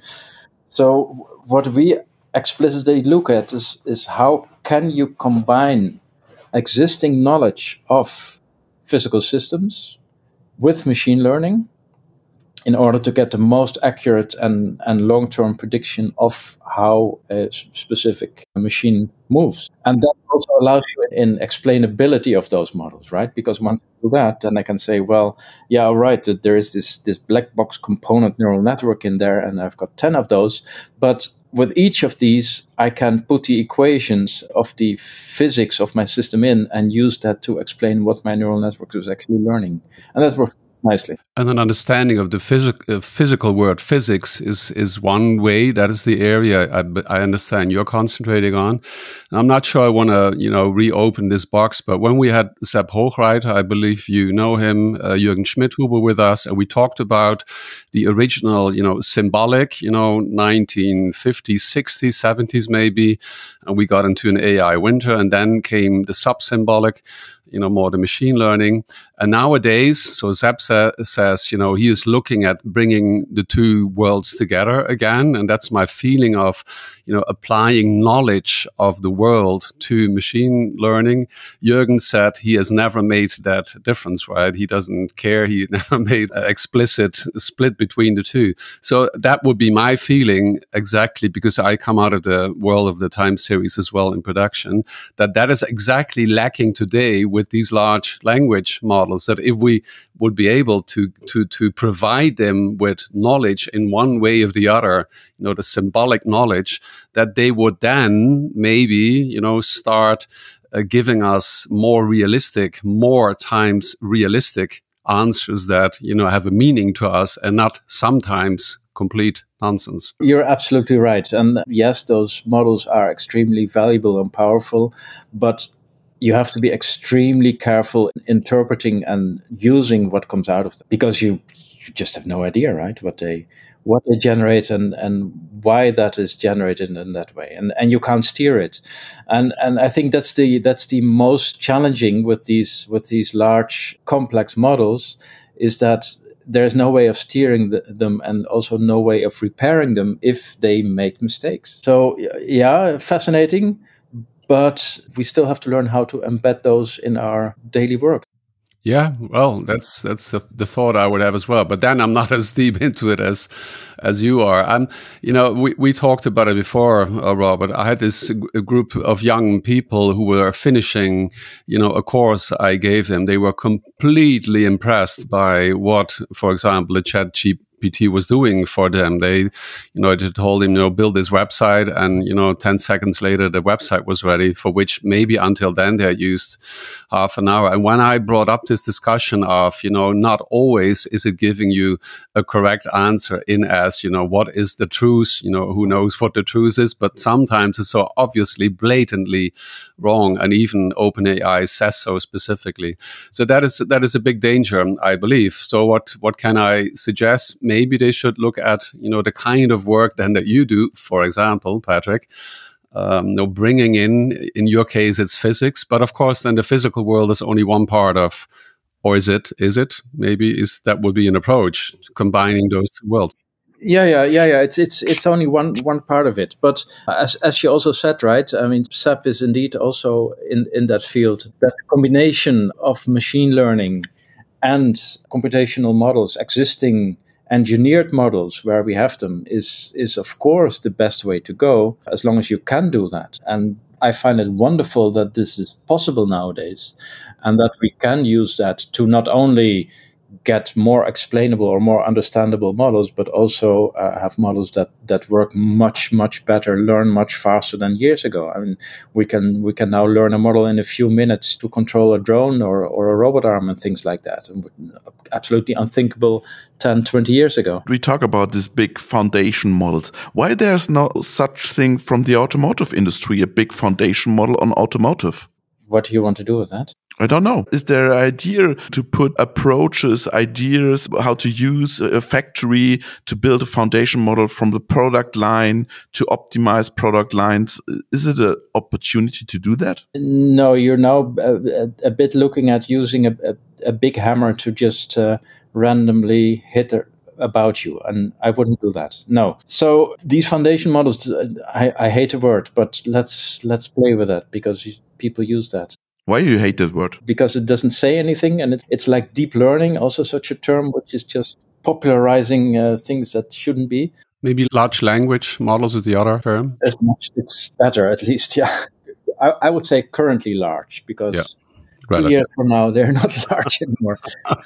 So what we explicitly look at is, is how can you combine existing knowledge of physical systems with machine learning in order to get the most accurate and, and long-term prediction of how a specific machine moves. And that also allows you in explainability of those models, right? Because once I do that, then I can say, well, yeah, all right, that there is this, this black box component neural network in there, and I've got ten of those. But with each of these, I can put the equations of the physics of my system in and use that to explain what my neural network is actually learning. And that's works nicely. And an understanding of the phys- uh, physical word physics is is one way. That is the area I, I understand you're concentrating on. And I'm not sure I want to, you know, reopen this box, but when we had Sepp Hochreiter, I believe you know him, uh, Jürgen Schmidhuber with us, and we talked about the original, you know, symbolic, you know, nineteen fifties, sixties, seventies maybe, and we got into an A I winter, and then came the sub-symbolic, you know, more the machine learning. And nowadays, so Sepp sa- says, you know, he is looking at bringing the two worlds together again. And that's my feeling of, you know, applying knowledge of the world to machine learning. Jürgen said he has never made that difference, right? He doesn't care. He never made an explicit split between the two. So that would be my feeling exactly, because I come out of the world of the time series as well in production, that that is exactly lacking today with these large language models, that if we would be able to to to provide them with knowledge in one way or the other, you know, the symbolic knowledge, that they would then maybe, you know, start uh, giving us more realistic, more times realistic answers that, you know, have a meaning to us and not sometimes complete nonsense. You're absolutely right. And yes, those models are extremely valuable and powerful, but you have to be extremely careful interpreting and using what comes out of them, because you, you just have no idea, right, what they what they generate and, and why that is generated in that way, and and you can't steer it, and and I think that's the that's the most challenging with these with these large complex models, is that there's no way of steering the, them, and also no way of repairing them if they make mistakes. So yeah, fascinating. But we still have to learn how to embed those in our daily work. Yeah, well, that's that's the thought I would have as well. But then I'm not as deep into it as as you are. I'm, you know, we, we talked about it before, uh, Robert. I had this g- group of young people who were finishing, you know, a course I gave them. They were completely impressed by what, for example, the ChatGPT P T was doing for them. They, you know, they told him, you know, build this website, and, you know, ten seconds later, the website was ready, for which maybe until then they had used half an hour. And when I brought up this discussion of, you know, not always is it giving you a correct answer in as, you know, what is the truth? You know, who knows what the truth is? But sometimes it's so obviously, blatantly wrong. And even OpenAI says so specifically. So that is, that is a big danger, I believe. So what, what can I suggest? Maybe they should look at, you know, the kind of work then that you do, for example, Patrick, um, you know, bringing in, in your case, it's physics, but of course, then the physical world is only one part of, or is it, is it, maybe is that would be an approach, combining those two worlds. Yeah, yeah, yeah, yeah. It's it's it's only one one part of it. But as as you also said, right? I mean, Sepp is indeed also in, in that field. That combination of machine learning and computational models, existing engineered models where we have them, is is of course the best way to go, as long as you can do that. And I find it wonderful that this is possible nowadays, and that we can use that to not only get more explainable or more understandable models, but also uh, have models that, that work much, much better, learn much faster than years ago. I mean, we can we can now learn a model in a few minutes to control a drone or, or a robot arm and things like that. Absolutely unthinkable ten, twenty years ago. We talk about these big foundation models. Why there's no such thing from the automotive industry, a big foundation model on automotive? What do you want to do with that? I don't know. Is there an idea to put approaches, ideas, how to use a factory to build a foundation model from the product line to optimize product lines? Is it an opportunity to do that? No, you're now a, a bit looking at using a, a, a big hammer to just uh, randomly hit a, about you, and I wouldn't do that. No. So these foundation models, I, I hate the word, but let's let's play with that because people use that. Why do you hate that word? Because it doesn't say anything, and it, it's like deep learning, also such a term, which is just popularizing uh, things that shouldn't be. Maybe large language models is the other term. As much, it's better, at least, yeah. I, I would say currently large, because yeah. two years from now, they're not large anymore.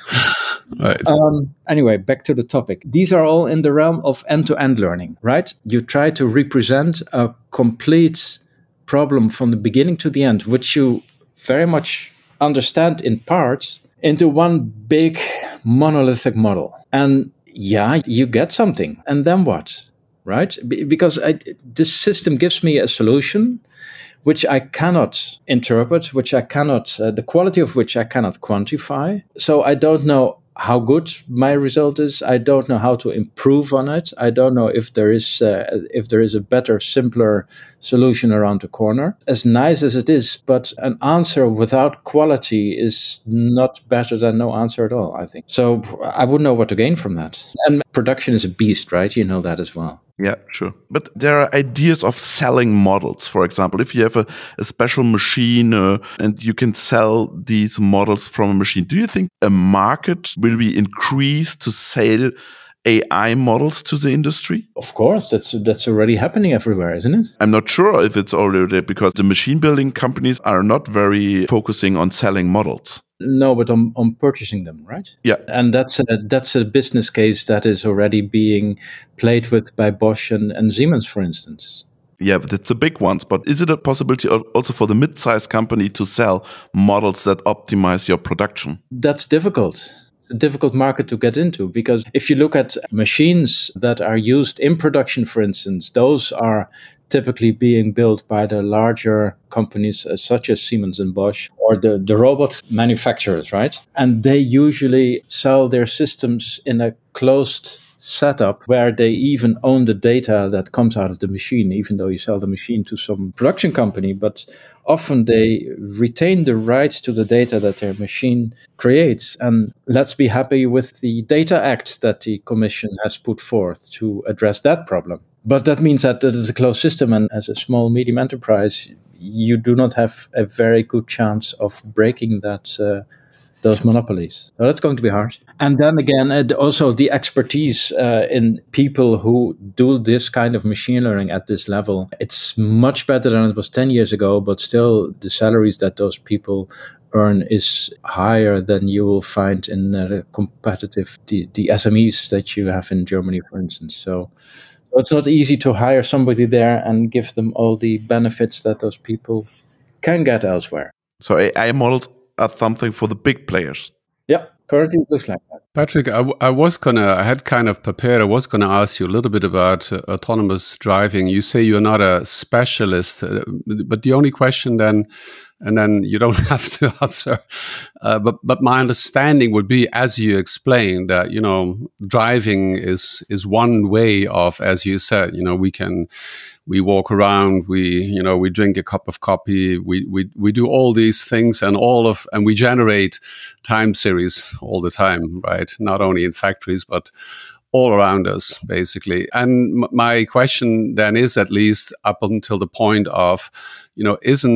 Right. Um, anyway, back to the topic. These are all in the realm of end-to-end learning, right? You try to represent a complete problem from the beginning to the end, which you very much understand in parts, into one big monolithic model. And yeah, you get something. And then what? Right? Be- because I, this system gives me a solution which I cannot interpret, which I cannot, uh, the quality of which I cannot quantify. So I don't know how good my result is. I don't know how to improve on it. I don't know if there is uh, if there is a better, simpler solution around the corner. As nice as it is, but an answer without quality is not better than no answer at all, I think. So I wouldn't know what to gain from that. And production is a beast, right? You know that as well. Yeah, sure. But there are ideas of selling models. For example, if you have a, a special machine uh, and you can sell these models from a machine, do you think a market will be increased to sell A I models to the industry? Of course, that's that's already happening everywhere, isn't it? I'm not sure if it's already there because the machine building companies are not very focusing on selling models. No, but on, on purchasing them, right? Yeah. And that's a, that's a business case that is already being played with by Bosch and, and Siemens, for instance. Yeah, but it's a big one. But is it a possibility also for the mid-sized company to sell models that optimize your production? That's difficult. It's a difficult market to get into because if you look at machines that are used in production, for instance, those are typically being built by the larger companies uh, such as Siemens and Bosch or the, the robot manufacturers, right? And they usually sell their systems in a closed setup where they even own the data that comes out of the machine, even though you sell the machine to some production company. But often they retain the rights to the data that their machine creates. And let's be happy with the Data Act that the Commission has put forth to address that problem. But that means that it is a closed system, and as a small, medium enterprise, you do not have a very good chance of breaking that uh, those monopolies. So that's going to be hard. And then again, uh, also the expertise uh, in people who do this kind of machine learning at this level, it's much better than it was ten years ago, but still the salaries that those people earn is higher than you will find in uh, competitive, the, the S M Es that you have in Germany, for instance. So it's not easy to hire somebody there and give them all the benefits that those people can get elsewhere. So A I models are something for the big players. Yeah, currently it looks like that. Patrick, I, w- I was gonna, I had kind of prepared, I was gonna ask you a little bit about uh, autonomous driving. You say you're not a specialist, uh, but the only question then, and then you don't have to answer, uh, but but my understanding would be, as you explained, that, you know, driving is is one way of, as you said, you know, we can, we walk around, we, you know, we drink a cup of coffee, we, we, we do all these things and all of, and we generate time series all the time, right? Not only in factories, but all around us, basically. And m- my question then is, at least up until the point of, you know, isn't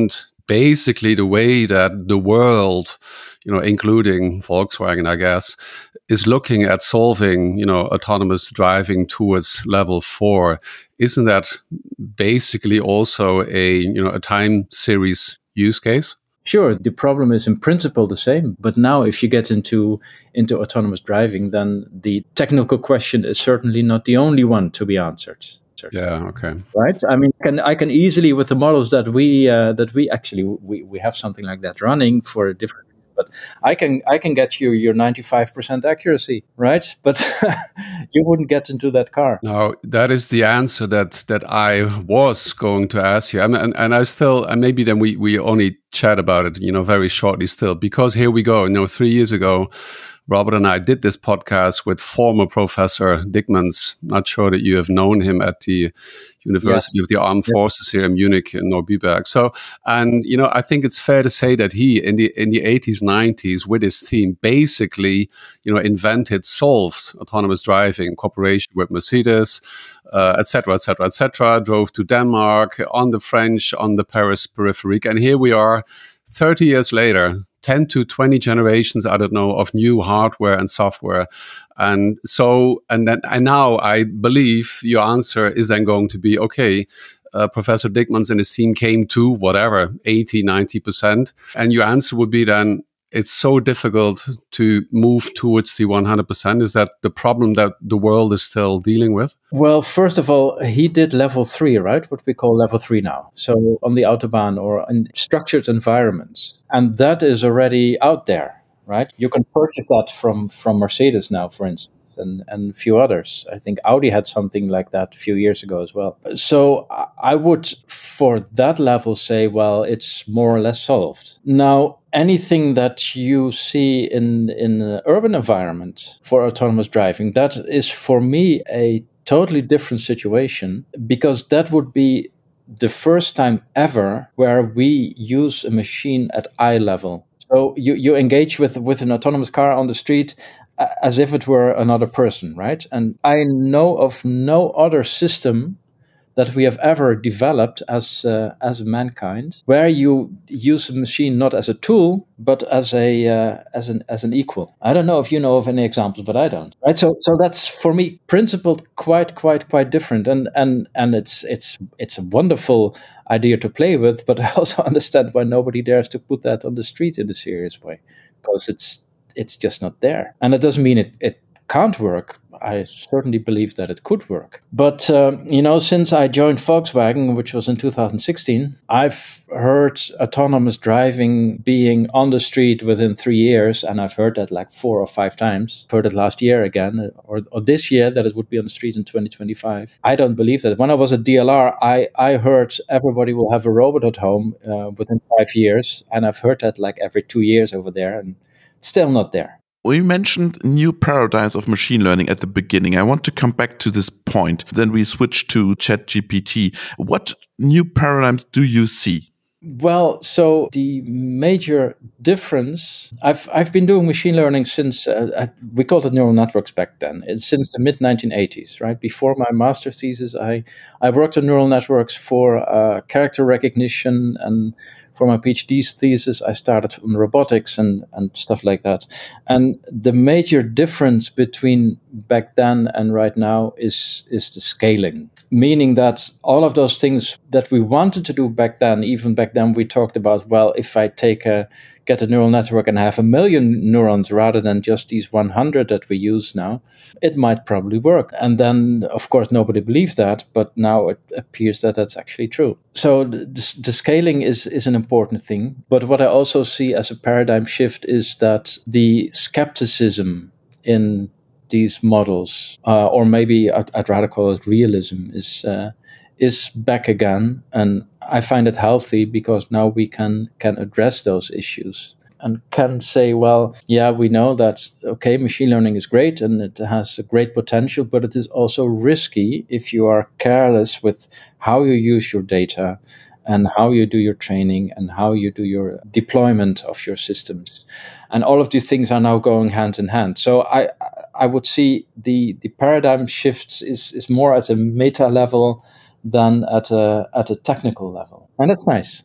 basically the way that the world, you know, including Volkswagen, I guess, is looking at solving, you know, autonomous driving towards level four. Isn't that basically also a, you know, a time series use case? Sure, the problem is in principle the same. But now if you get into into autonomous driving, then the technical question is certainly not the only one to be answered. Yeah, okay. Right? I mean, can, I can easily, with the models that we uh, that we actually, we, we have something like that running for a different, but I can I can get you your ninety-five percent accuracy, right? But you wouldn't get into that car. No, that is the answer that that I was going to ask you. I mean, and, and I still, and maybe then we, we only chat about it, you know, very shortly still, because here we go. You know, three years ago, Robert and I did this podcast with former Professor Dickmans. Not sure that you have known him at the University yes. of the Armed yes. Forces here in Munich in Neubiberg. So, and you know, I think it's fair to say that he, in the in the eighties, nineties, with his team, basically, you know, invented, solved autonomous driving in cooperation with Mercedes, uh, et cetera, et cetera, et cetera. Drove to Denmark on the French, on the Paris periphery, and here we are, thirty years later. ten to twenty generations, I don't know, of new hardware and software. And so, and then, and now I believe your answer is then going to be, okay, uh, Professor Dickmans and his team came to whatever, eighty, ninety percent. And your answer would be then, it's so difficult to move towards the one hundred percent. Is that the problem that the world is still dealing with? Well, first of all, he did level three, right? What we call level three now. So on the Autobahn or in structured environments. And that is already out there, right? You can purchase that from, from Mercedes now, for instance. And, and a few others. I think Audi had something like that a few years ago as well. So I would, for that level, say, well, it's more or less solved. Now, anything that you see in, in an urban environment for autonomous driving, that is for me a totally different situation, because that would be the first time ever where we use a machine at eye level. So you, you engage with, with an autonomous car on the street as if it were another person, right? And I know of no other system that we have ever developed as uh, as mankind where you use a machine not as a tool but as a uh, as an as an equal. I don't know if you know of any examples, but I don't. Right? So so that's for me principled quite quite quite different, and and and it's it's it's a wonderful idea to play with, but I also understand why nobody dares to put that on the street in a serious way, because it's it's just not there. And it doesn't mean it, it can't work. I certainly believe that it could work. But, um, you know, since I joined Volkswagen, which was in two thousand sixteen, I've heard autonomous driving being on the street within three years. And I've heard that like four or five times. Heard it last year again, or, or this year that it would be on the street in twenty twenty-five. I don't believe that. When I was at D L R, I, I heard everybody will have a robot at home uh, within five years. And I've heard that like every two years over there. And still not there. We mentioned new paradigms of machine learning at the beginning. I want to come back to this point. Then we switch to ChatGPT. What new paradigms do you see? Well, so the major difference, I've I've been doing machine learning since, uh, we called it neural networks back then, it's since the mid nineteen eighties, right? Before my master thesis, I, I worked on neural networks for uh, character recognition, and for my PhD thesis, I started on robotics and, and stuff like that. And the major difference between back then and right now is, is the scaling. Meaning that all of those things that we wanted to do back then, even back then we talked about, well, if I take a get a neural network and have a million neurons rather than just these one hundred that we use now, it might probably work. And then, of course, nobody believes that, but now it appears that that's actually true. So the, the scaling is, is an important thing. But what I also see as a paradigm shift is that the skepticism in these models, uh, or maybe I'd, I'd rather call it realism, is uh, is back again, and I find it healthy because now we can can address those issues and can say, well, yeah, we know that, okay, machine learning is great and it has a great potential, but it is also risky if you are careless with how you use your data and how you do your training and how you do your deployment of your systems. And all of these things are now going hand in hand. So I I would see the, the paradigm shifts is, is more at a meta level than at a at a technical level. And that's nice.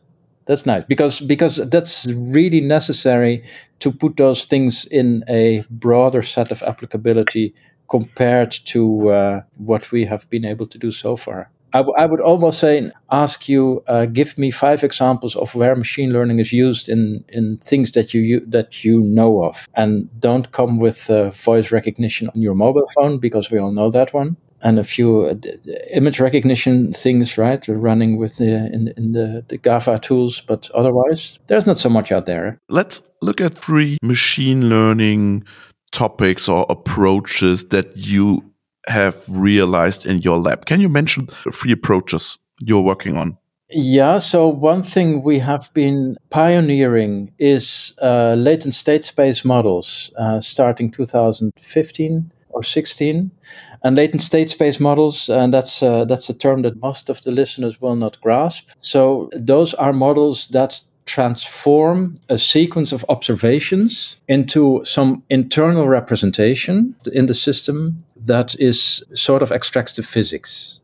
That's nice because because that's really necessary to put those things in a broader set of applicability compared to uh, what we have been able to do so far. I, w- I would almost say, ask you, uh, give me five examples of where machine learning is used in, in things that you, you that you know of, and don't come with uh, voice recognition on your mobile phone because we all know that one. And a few uh, image recognition things, right, running with the, in, in the, the GAFA tools, but otherwise, there's not so much out there. Let's look at three machine learning topics or approaches that you have realized in your lab. Can you mention three approaches you're working on? Yeah, so one thing we have been pioneering is uh, latent state space models, uh, starting two thousand fifteen or sixteen. And latent state space models, and that's uh, that's a term that most of the listeners will not grasp. So those are models that transform a sequence of observations into some internal representation in the system that is sort of extracts the physics.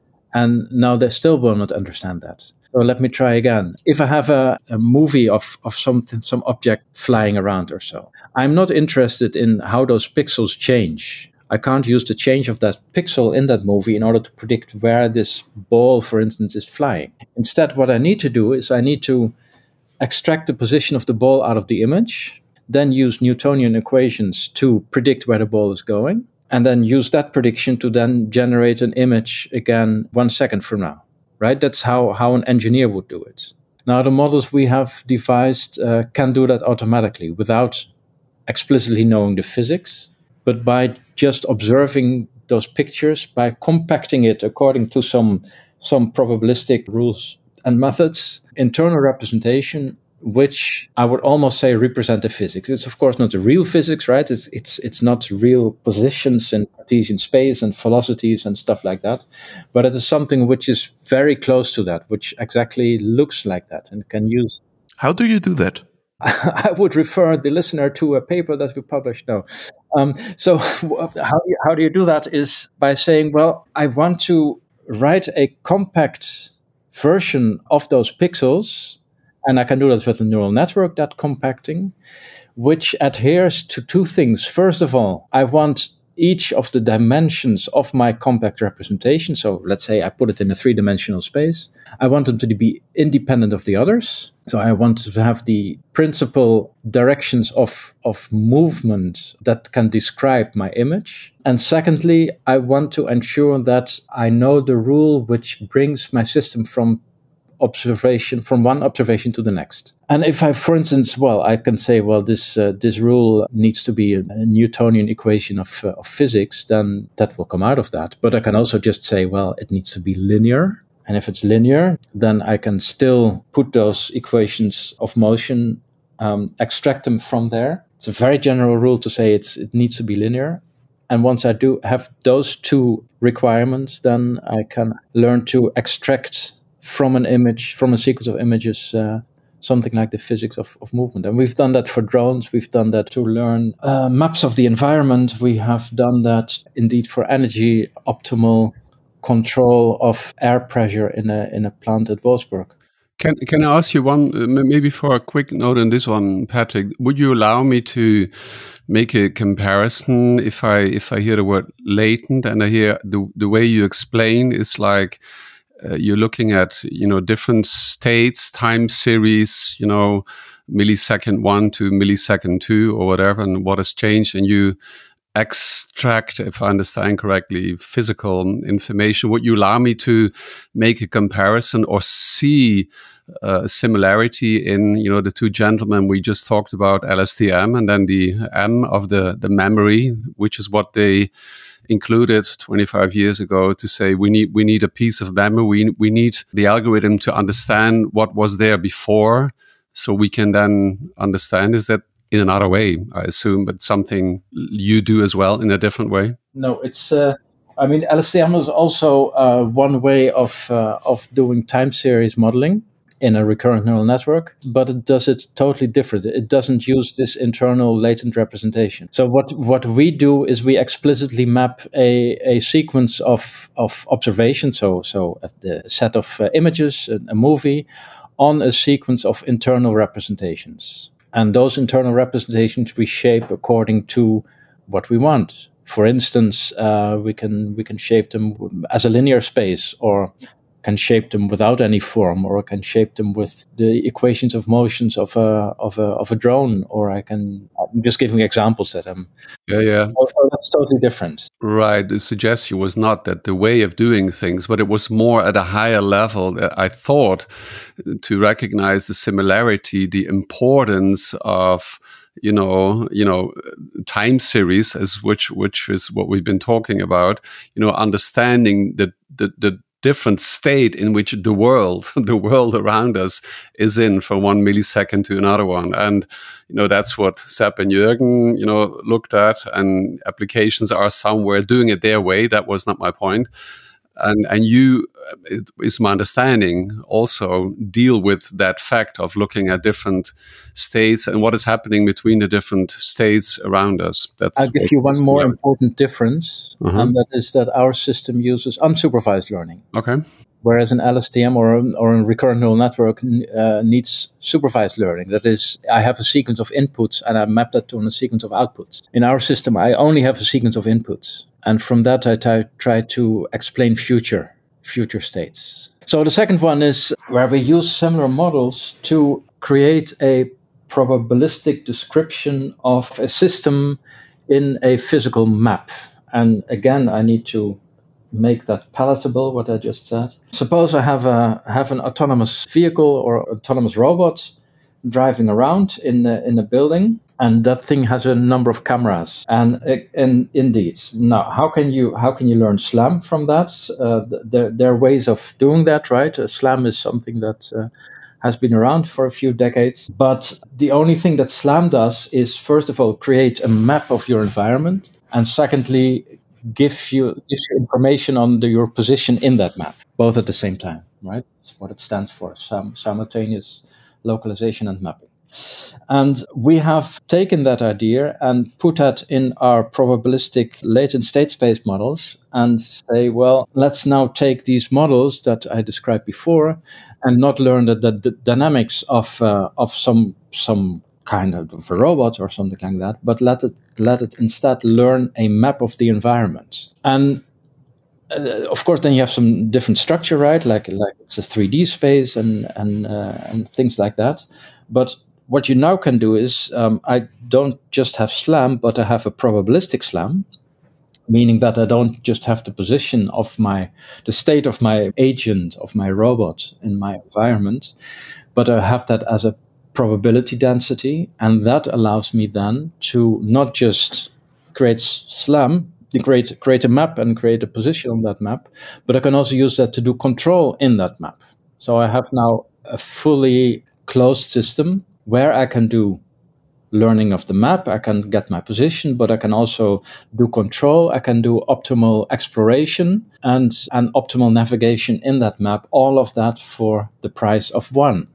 And now they still will not understand that. So let me try again. If I have a, a movie of, of something, some object flying around or so, I'm not interested in how those pixels change. I can't use the change of that pixel in that movie in order to predict where this ball, for instance, is flying. Instead, what I need to do is I need to extract the position of the ball out of the image, then use Newtonian equations to predict where the ball is going, and then use that prediction to then generate an image again one second from now, right? That's how, how an engineer would do it. Now, the models we have devised uh, can do that automatically without explicitly knowing the physics, but by just observing those pictures, by compacting it according to some, some probabilistic rules and methods, internal representation, which I would almost say represent the physics. It's of course not the real physics, right? It's it's it's not real positions in Cartesian space and velocities and stuff like that, but it is something which is very close to that, which exactly looks like that and can use. How do you do that? I would refer the listener to a paper that we published now. Um, so how do, you, how do you do that is by saying, well, I want to write a compact version of those pixels, and I can do that with a neural network, that compacting, which adheres to two things. First of all, I want each of the dimensions of my compact representation. So let's say I put it in a three-dimensional space. I want them to be independent of the others. So I want to have the principal directions of, of movement that can describe my image. And secondly, I want to ensure that I know the rule which brings my system from observation, from one observation to the next. And if I, for instance, well, I can say, well, this uh, this rule needs to be a, a Newtonian equation of, uh, of physics, then that will come out of that. But I can also just say, well, it needs to be linear. And if it's linear, then I can still put those equations of motion, um, extract them from there. It's a very general rule to say it's it needs to be linear. And once I do have those two requirements, then I can learn to extract from an image, from a sequence of images, uh, something like the physics of, of movement. And we've done that for drones. We've done that to learn uh, maps of the environment. We have done that indeed for energy optimal control of air pressure in a in a plant at Wolfsburg. Can can I ask you one, maybe for a quick note on this one, Patrick? Would you allow me to make a comparison if I if I hear the word latent and I hear the the way you explain is like uh, you're looking at you know different states, time series, you know millisecond one to millisecond two or whatever, and what has changed, and you extract, if I understand correctly, physical information. Would you allow me to make a comparison or see uh, a similarity in, you know, the two gentlemen we just talked about, L S T M, and then the M of the, the memory, which is what they included twenty-five years ago to say we need we need a piece of memory. We we need the algorithm to understand what was there before, so we can then understand. Is that in another way, I assume, but something you do as well in a different way? No, it's. Uh, I mean, L S T M is also uh, one way of uh, of doing time series modeling in a recurrent neural network, but it does it totally different. It doesn't use this internal latent representation. So what what we do is we explicitly map a, a sequence of of observations. So so the set of uh, images, a, a movie, on a sequence of internal representations. And those internal representations we shape according to what we want. For instance, uh, we can we can shape them as a linear space, or can shape them without any form, or I can shape them with the equations of motions of a of a of a drone, or I can. I'm just giving examples that I'm. Yeah, yeah. So that's totally different. Right. The suggestion was not that the way of doing things, but it was more at a higher level. I thought to recognize the similarity, the importance of. You know, you know, time series, as which which is what we've been talking about. You know, understanding the the, the different state in which the world, the world around us, is in from one millisecond to another one, and you know that's what Sepp and Jürgen, you know, looked at. And applications are somewhere doing it their way. That was not my point. And and you, it is my understanding, also deal with that fact of looking at different states and what is happening between the different states around us. That's I'll give you one more important difference, uh-huh. and that is that our system uses unsupervised learning. Okay. Whereas an L S T M or a, or a recurrent neural network uh, needs supervised learning. That is, I have a sequence of inputs and I map that to a sequence of outputs. In our system, I only have a sequence of inputs. And from that, I t- try to explain future, future states. So the second one is where we use similar models to create a probabilistic description of a system in a physical map. And again, I need to make that palatable, what I just said. Suppose I have a have an autonomous vehicle or autonomous robot driving around in the, in a building, and that thing has a number of cameras. And and indeed, now how can you how can you learn SLAM from that? Uh, there there are ways of doing that, right? Uh, SLAM is something that uh, has been around for a few decades, but the only thing that SLAM does is, first of all, create a map of your environment, and secondly, give you gives you information on the, your position in that map, both at the same time, right? That's what it stands for: sim- simultaneous localization and mapping. And we have taken that idea and put that in our probabilistic latent state space models and say, well, let's now take these models that I described before and not learn the, the, the dynamics of uh, of some some kind of a robot or something like that, but let it let it instead learn a map of the environment. And uh, of course, then you have some different structure, right? Like like it's a three D space and and uh, and things like that. But what you now can do is um, I don't just have SLAM, but I have a probabilistic SLAM, meaning that I don't just have the position of my the state of my agent of my robot in my environment, but I have that as a probability density, and that allows me then to not just create SLAM, create create a map and create a position on that map, but I can also use that to do control in that map. So I have now a fully closed system where I can do learning of the map, I can get my position, but I can also do control, I can do optimal exploration and, and optimal navigation in that map, all of that for the price of one.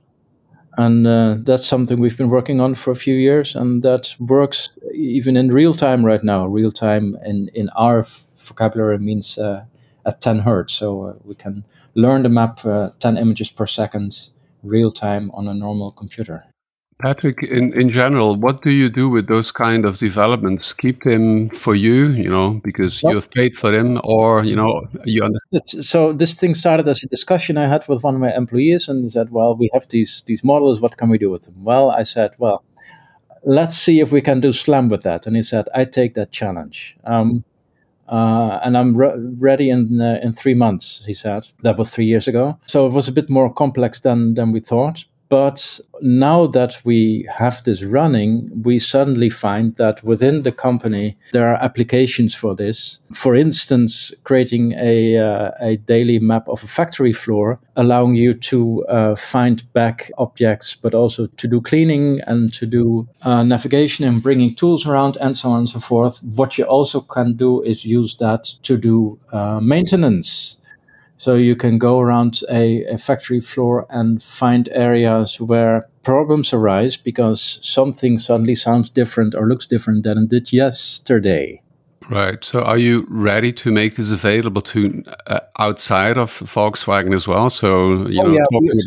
And uh, that's something we've been working on for a few years, and that works even in real time right now. Real time in, in our vocabulary means uh, at ten hertz. So uh, we can learn the map uh, ten images per second, real time on a normal computer. Patrick, in, in general, what do you do with those kind of developments? Keep them for you, you know, because yep. you've paid for them, or, you know, you understand? So this thing started as a discussion I had with one of my employees, and he said, well, we have these these models, what can we do with them? Well, I said, well, let's see if we can do SLAM with that. And he said, I take that challenge. Um, uh, and I'm re- ready in uh, in three months, he said. That was three years ago. So it was a bit more complex than than we thought. But now that we have this running, we suddenly find that within the company, there are applications for this. For instance, creating a, uh, a daily map of a factory floor, allowing you to uh, find back objects, but also to do cleaning and to do uh, navigation and bringing tools around and so on and so forth. What you also can do is use that to do uh, maintenance. So you can go around a, a factory floor and find areas where problems arise because something suddenly sounds different or looks different than it did yesterday. Right. So are you ready to make this available to uh, outside of Volkswagen as well? So, you oh, know, yeah. talking we, so about... we,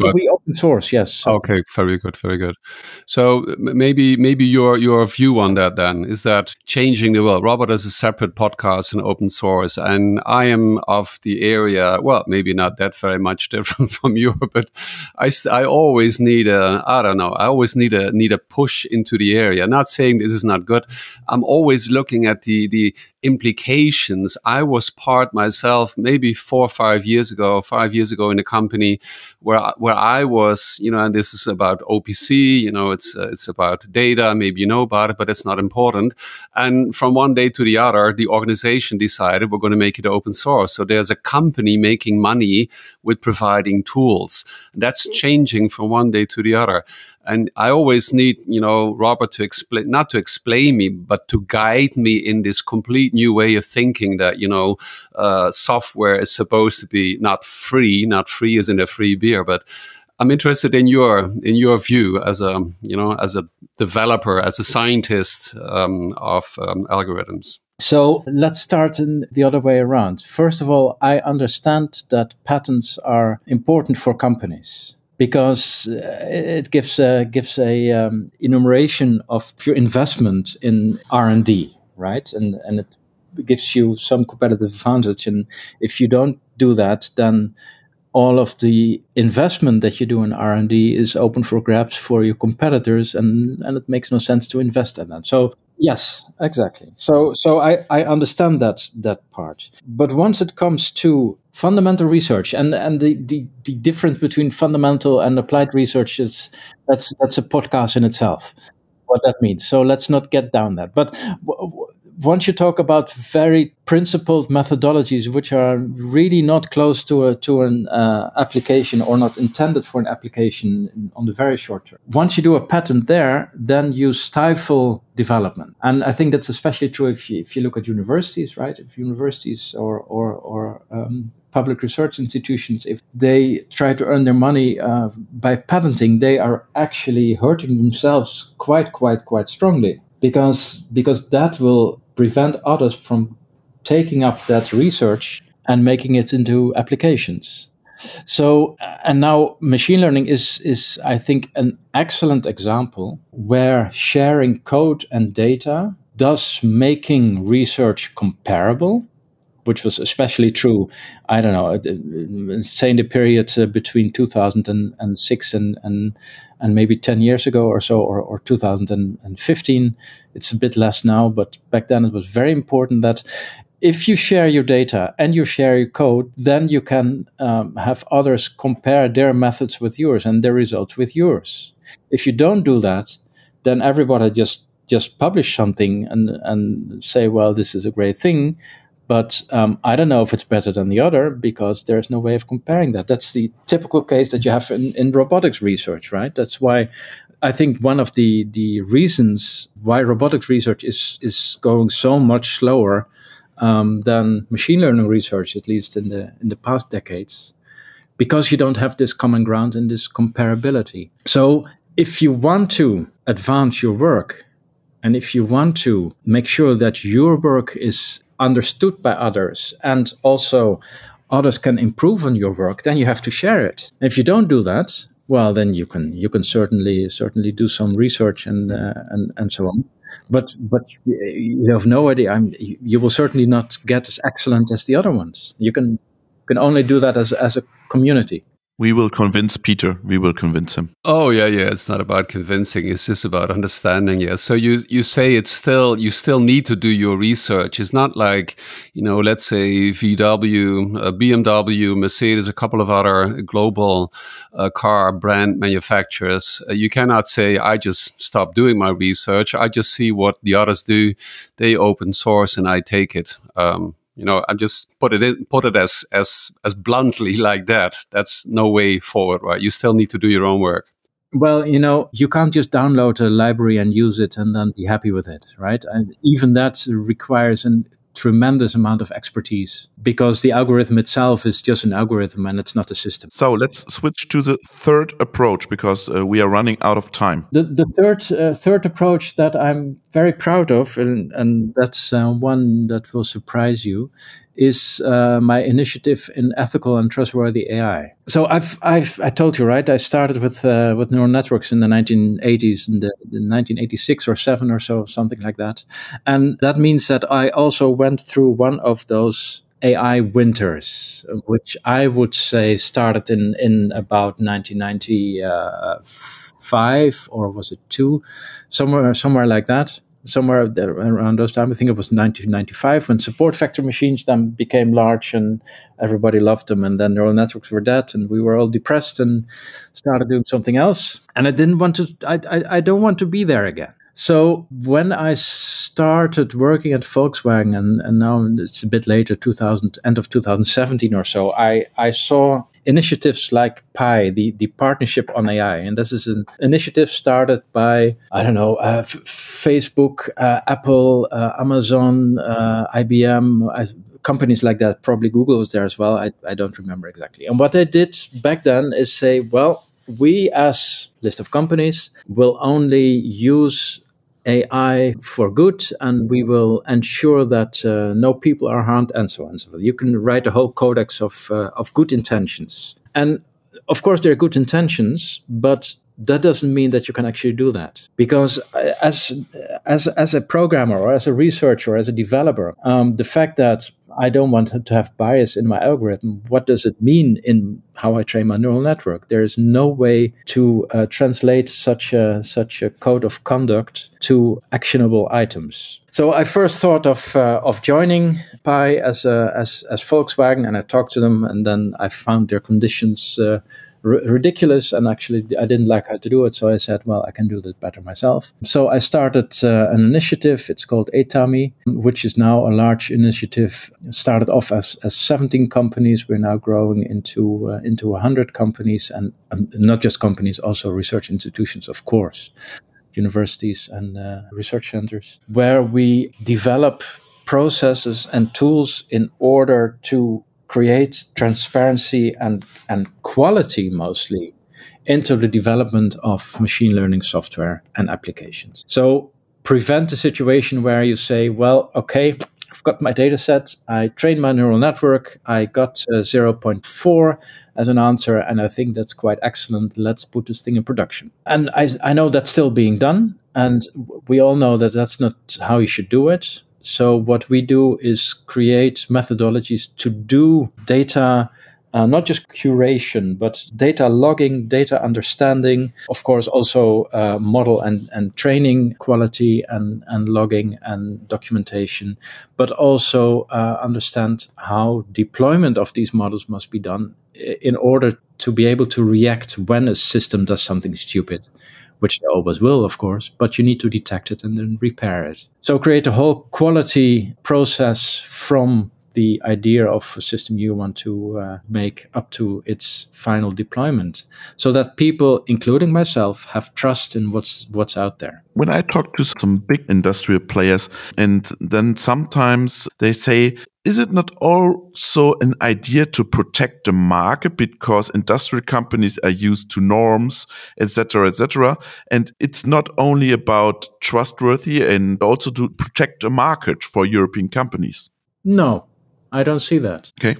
open source, yes. So, okay, very good, very good. So maybe maybe your your view on that then is that changing the world. Robert has a separate podcast in open source, and I am of the area. Well, maybe not that very much different from you, but I I always need a I don't know. I always need a need a push into the area. Not saying this is not good. I'm always looking at the the implications. I was part myself maybe four or five years ago, five years ago in a company where where I was, you know, and this is about O P C, you know, it's uh, it's about data. Maybe you know about it, but it's not important. And from one day to the other, the organization decided we're going to make it open source. So there's a company making money with providing tools. That's changing from one day to the other. And I always need, you know, Robert to explain, not to explain me, but to guide me in this complete new way of thinking that, you know, uh, software is supposed to be not free, not free as in a free beer, but I'm interested in your in your view as a, you know, as a developer, as a scientist um, of um, algorithms. So let's start in the other way around. First of all, I understand that patents are important for companies, because it gives a, gives a um, enumeration of your investment in R and D, right? And and it gives you some competitive advantage. And if you don't do that, then all of the investment that you do in R and D is open for grabs for your competitors, and, and it makes no sense to invest in that. So yes, exactly. So so I, I understand that that part. But once it comes to fundamental research and, and the, the, the difference between fundamental and applied research is that's that's a podcast in itself, what that means. So let's not get down that. But w- w- once you talk about very principled methodologies which are really not close to a to an uh, application or not intended for an application in, on the very short term, once you do a patent there, then you stifle development. And I think that's especially true if you, if you look at universities, right? If universities or or, or um, public research institutions, if they try to earn their money uh, by patenting, they are actually hurting themselves quite, quite, quite strongly, because because that will prevent others from taking up that research and making it into applications. So, and now machine learning is, is I think, an excellent example where sharing code and data does making research comparable, which was especially true, I don't know, say in the period uh, between two thousand six and, and and maybe ten years ago or so, or, or two thousand fifteen. It's a bit less now, but back then it was very important that if you share your data and you share your code, then you can um, have others compare their methods with yours and their results with yours. If you don't do that, then everybody just just publish something and, and say, well, this is a great thing, but um, I don't know if it's better than the other because there's no way of comparing that. That's the typical case that you have in, in robotics research, right? That's why I think one of the, the reasons why robotics research is, is going so much slower um, than machine learning research, at least in the in the past decades, because you don't have this common ground and this comparability. So if you want to advance your work, and if you want to make sure that your work is understood by others and also others can improve on your work, then you have to share it. And if you don't do that, well, then you can you can certainly certainly do some research and uh, and and so on. But but you have no idea. I'm, you will certainly not get as excellent as the other ones. You can can only do that as as a community. We will convince Peter. We will convince him. Oh yeah, yeah. It's not about convincing. It's just about understanding. Yeah. So you you say it's still you still need to do your research. It's not like, you know, let's say V W, uh, B M W, Mercedes, a couple of other global uh, car brand manufacturers. Uh, you cannot say I just stop doing my research. I just see what the others do. They open source and I take it. Um, You know, I just put it in, put it as as as bluntly like that. That's no way forward, right? You still need to do your own work. Well, you know, you can't just download a library and use it and then be happy with it, right? And even that requires a tremendous amount of expertise, because the algorithm itself is just an algorithm and it's not a system. So let's switch to the third approach, because uh, we are running out of time. The the third uh, third approach that I'm very proud of, and, and that's uh, one that will surprise you, is uh, my initiative in ethical and trustworthy A I. So I've, I've, I told you, right? I started with uh, with neural networks in the nineteen eighties, in the, the nineteen eighty-six or seven or so, something like that. And that means that I also went through one of those A I winters, which I would say started in, in about nineteen ninety-five, or was it two, somewhere somewhere like that. Somewhere there, around those times, I think it was nineteen ninety-five, when support vector machines then became large and everybody loved them, and then neural networks were dead, and we were all depressed and started doing something else. And I didn't want to. I I, I don't want to be there again. So when I started working at Volkswagen, and, and now it's a bit later, two thousand, end of two thousand seventeen or so, I, I saw initiatives like Pi, the, the partnership on A I. And this is an initiative started by, I don't know, uh, F- Facebook, uh, Apple, uh, Amazon, uh, I B M, uh, companies like that. Probably Google was there as well. I, I don't remember exactly. And what they did back then is say, well, we as list of companies will only use A I for good, and we will ensure that uh, no people are harmed, and so on and so forth. You can write a whole codex of uh, of good intentions. And of course, there are good intentions, but that doesn't mean that you can actually do that. Because as as as a programmer or as a researcher or as a developer, um, the fact that I don't want to have bias in my algorithm, what does it mean in how I train my neural network? There is no way to uh, translate such a such a code of conduct to actionable items. So I first thought of uh, of joining Pi as a, as as Volkswagen, and I talked to them, and then I found their conditions Uh, R- ridiculous, and actually I didn't like how to do it, so I said, well, I can do this better myself. So I started uh, an initiative. It's called A T A M I, which is now a large initiative. It started off as, as seventeen companies. We're now growing into uh, into one hundred companies, and um, not just companies, also research institutions, of course, universities and uh, research centers, where we develop processes and tools in order to create transparency and, and quality, mostly, into the development of machine learning software and applications. So prevent a situation where you say, well, okay, I've got my data set, I trained my neural network, I got uh, zero point four as an answer, and I think that's quite excellent. Let's put this thing in production. And I, I know that's still being done, and we all know that that's not how you should do it. So what we do is create methodologies to do data, uh, not just curation, but data logging, data understanding, of course, also uh, model and, and training quality and, and logging and documentation, but also uh, understand how deployment of these models must be done in order to be able to react when a system does something stupid, which they always will, of course, but you need to detect it and then repair it. So create a whole quality process from the idea of a system you want to uh, make up to its final deployment, so that people, including myself, have trust in what's what's out there. When I talk to some big industrial players, and then sometimes they say, is it not also an idea to protect the market, because industrial companies are used to norms, et cetera, et cetera, and it's not only about trustworthy and also to protect the market for European companies? No, I don't see that. Okay.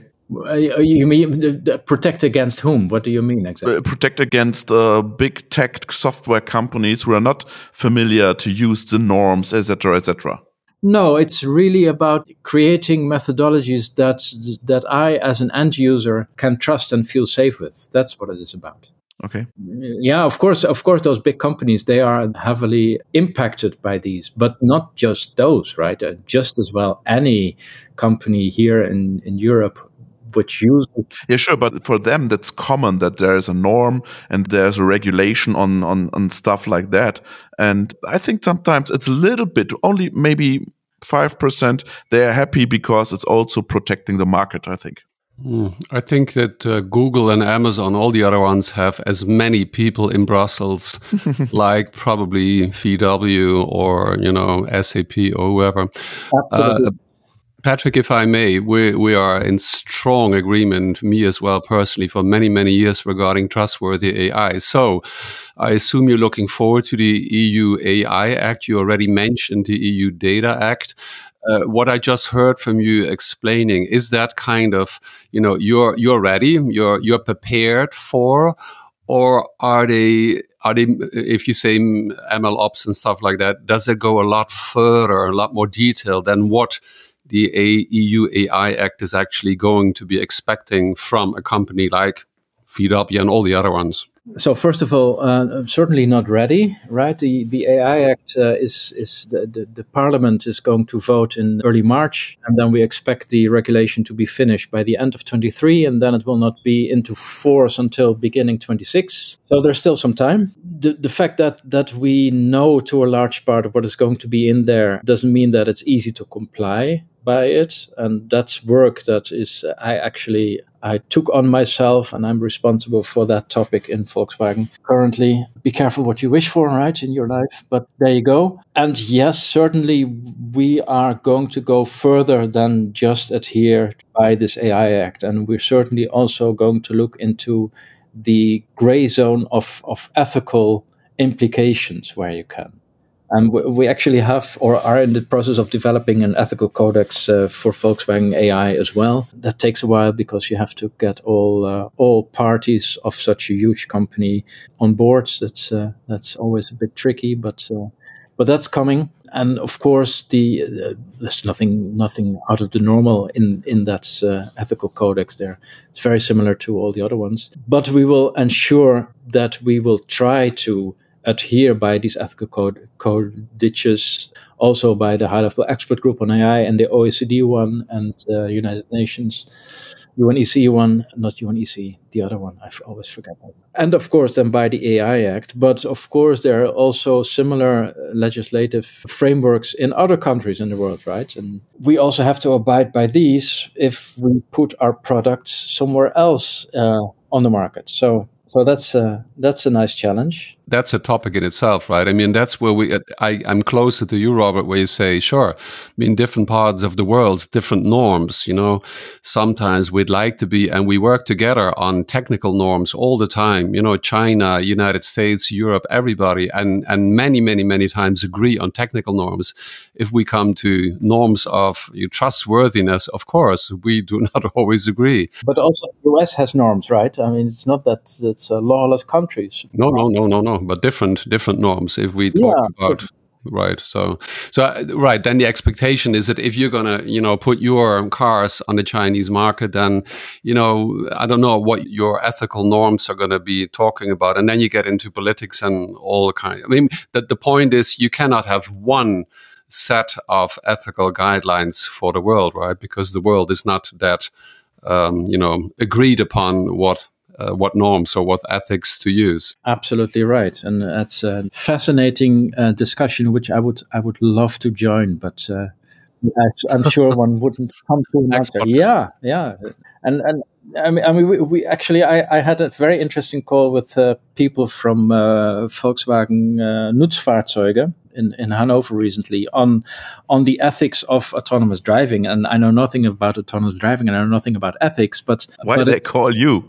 You mean uh, protect against whom? What do you mean exactly? Uh, protect against uh, big tech software companies who are not familiar to use the norms, et cetera, et cetera. No, it's really about creating methodologies that that I, as an end user, can trust and feel safe with. That's what it is about. Okay. Yeah, of course, of course, those big companies, they are heavily impacted by these, but not just those, right? Uh, just as well, any company here in, in Europe which uses... Yeah, sure, but for them, that's common that there is a norm and there's a regulation on, on, on stuff like that. And I think sometimes it's a little bit, only maybe five percent, they are happy because it's also protecting the market, I think. Mm, I think that uh, Google and Amazon, all the other ones, have as many people in Brussels, like probably V W or, you know, S A P or whoever. Absolutely. Uh, Patrick, if I may, we we are in strong agreement, me as well personally, for many, many years regarding trustworthy A I. So I assume you're looking forward to the E U A I Act. You already mentioned the E U Data Act. uh, what I just heard from you explaining, is that kind of, you know, you're you're ready, you're you're prepared for, or are they are they if you say M L ops and stuff like that, does it go a lot further, a lot more detail than what the E U A I Act is actually going to be expecting from a company like V W and all the other ones? So first of all, uh, certainly not ready, right? The the A I Act uh, is is the, the the Parliament is going to vote in early March, and then we expect the regulation to be finished by the end of twenty-three, and then it will not be into force until beginning twenty-six. So there's still some time. The the fact that that we know to a large part of what is going to be in there doesn't mean that it's easy to comply by it, and that's work that is I actually I took on myself, and I'm responsible for that topic in Volkswagen currently. Be careful what you wish for, right, in your life, but there you go. And yes, certainly we are going to go further than just adhere by this A I Act, and we're certainly also going to look into the gray zone of, of ethical implications where you can. And we actually have, or are in the process of developing, an ethical codex uh, for Volkswagen A I as well. That takes a while because you have to get all uh, all parties of such a huge company on board. That's uh, that's always a bit tricky, but uh, but that's coming. And of course, the uh, there's nothing nothing out of the normal in in that uh, ethical codex. There, it's very similar to all the other ones. But we will ensure that we will try to adhere by these ethical code codices, also by the high-level expert group on A I and the O E C D one and uh, United Nations, U N E C one, not U N E C, the other one, I always forget that. And of course then by the A I Act, but of course there are also similar legislative frameworks in other countries in the world, right? And we also have to abide by these if we put our products somewhere else uh, on the market. So So that's a, that's a nice challenge. That's a topic in itself, right? I mean, that's where we, I, I'm closer to you, Robert, where you say, sure, I mean, different parts of the world, different norms, you know, sometimes we'd like to be, and we work together on technical norms all the time, you know, China, United States, Europe, everybody, and, and many, many, many times agree on technical norms. If we come to norms of trustworthiness, of course, we do not always agree. But also the U S has norms, right? I mean, it's not that it's a lawless country. No, no, no, no, no. But different, different norms. If we talk yeah, about good. right, so, so right, then the expectation is that if you're gonna, you know, put your cars on the Chinese market, then, you know, I don't know what your ethical norms are gonna be talking about, and then you get into politics and all kind. I mean, that the point is you cannot have one set of ethical guidelines for the world, right? Because the world is not that, um, you know, agreed upon what. Uh, what norms or what ethics to use. Absolutely right, and that's a fascinating uh, discussion, which I would I would love to join, but uh, I'm sure one wouldn't come to an answer. Yeah, yeah, and and I mean, I mean, we, we actually I, I had a very interesting call with uh, people from uh, Volkswagen uh, Nutzfahrzeuge in, in Hanover recently on on the ethics of autonomous driving, and I know nothing about autonomous driving, and I know nothing about ethics. But why but did they call you?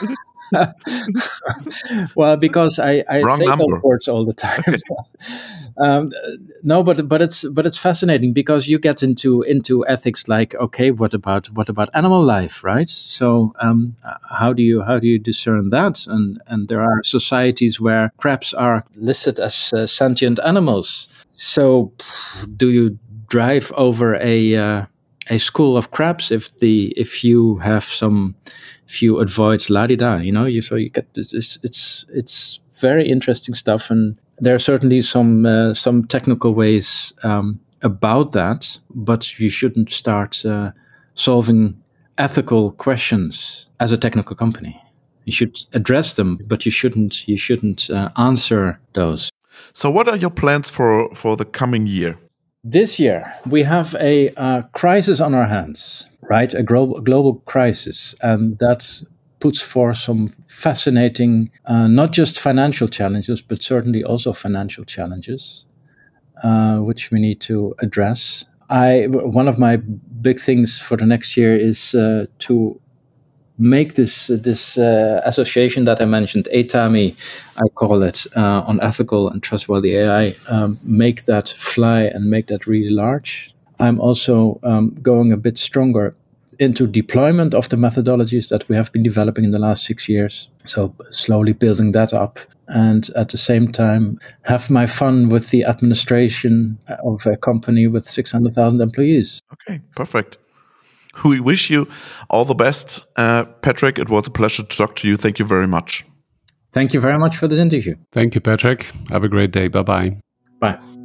Well, because I, I Wrong say number. those words all the time. um, no, but but it's but it's fascinating because you get into into ethics like, okay, what about what about animal life, right? So um, how do you how do you discern that? And and there are societies where crabs are listed as uh, sentient animals. So do you drive over a uh, a school of crabs if the if you have some if you avoid la-di-da, you know, you so you get this, it's it's it's very interesting stuff, and there are certainly some uh, some technical ways um, about that, but you shouldn't start uh, solving ethical questions as a technical company. You should address them, but you shouldn't you shouldn't uh, answer those. So, what are your plans for for the coming year? This year, we have a uh, crisis on our hands, right? A global, global crisis. And that puts forth some fascinating, uh, not just financial challenges, but certainly also financial challenges, uh, which we need to address. I One of my big things for the next year is uh, to make this uh, this uh, association that I mentioned, A T A M I, I call it, uh, on ethical and trustworthy A I, um, make that fly and make that really large. I'm also um, going a bit stronger into deployment of the methodologies that we have been developing in the last six years. So slowly building that up. And at the same time, have my fun with the administration of a company with six hundred thousand employees. Okay, perfect. We wish you all the best. Uh, Patrick, it was a pleasure to talk to you. Thank you very much. Thank you very much for this interview. Thank you, Patrick. Have a great day. Bye-bye. Bye.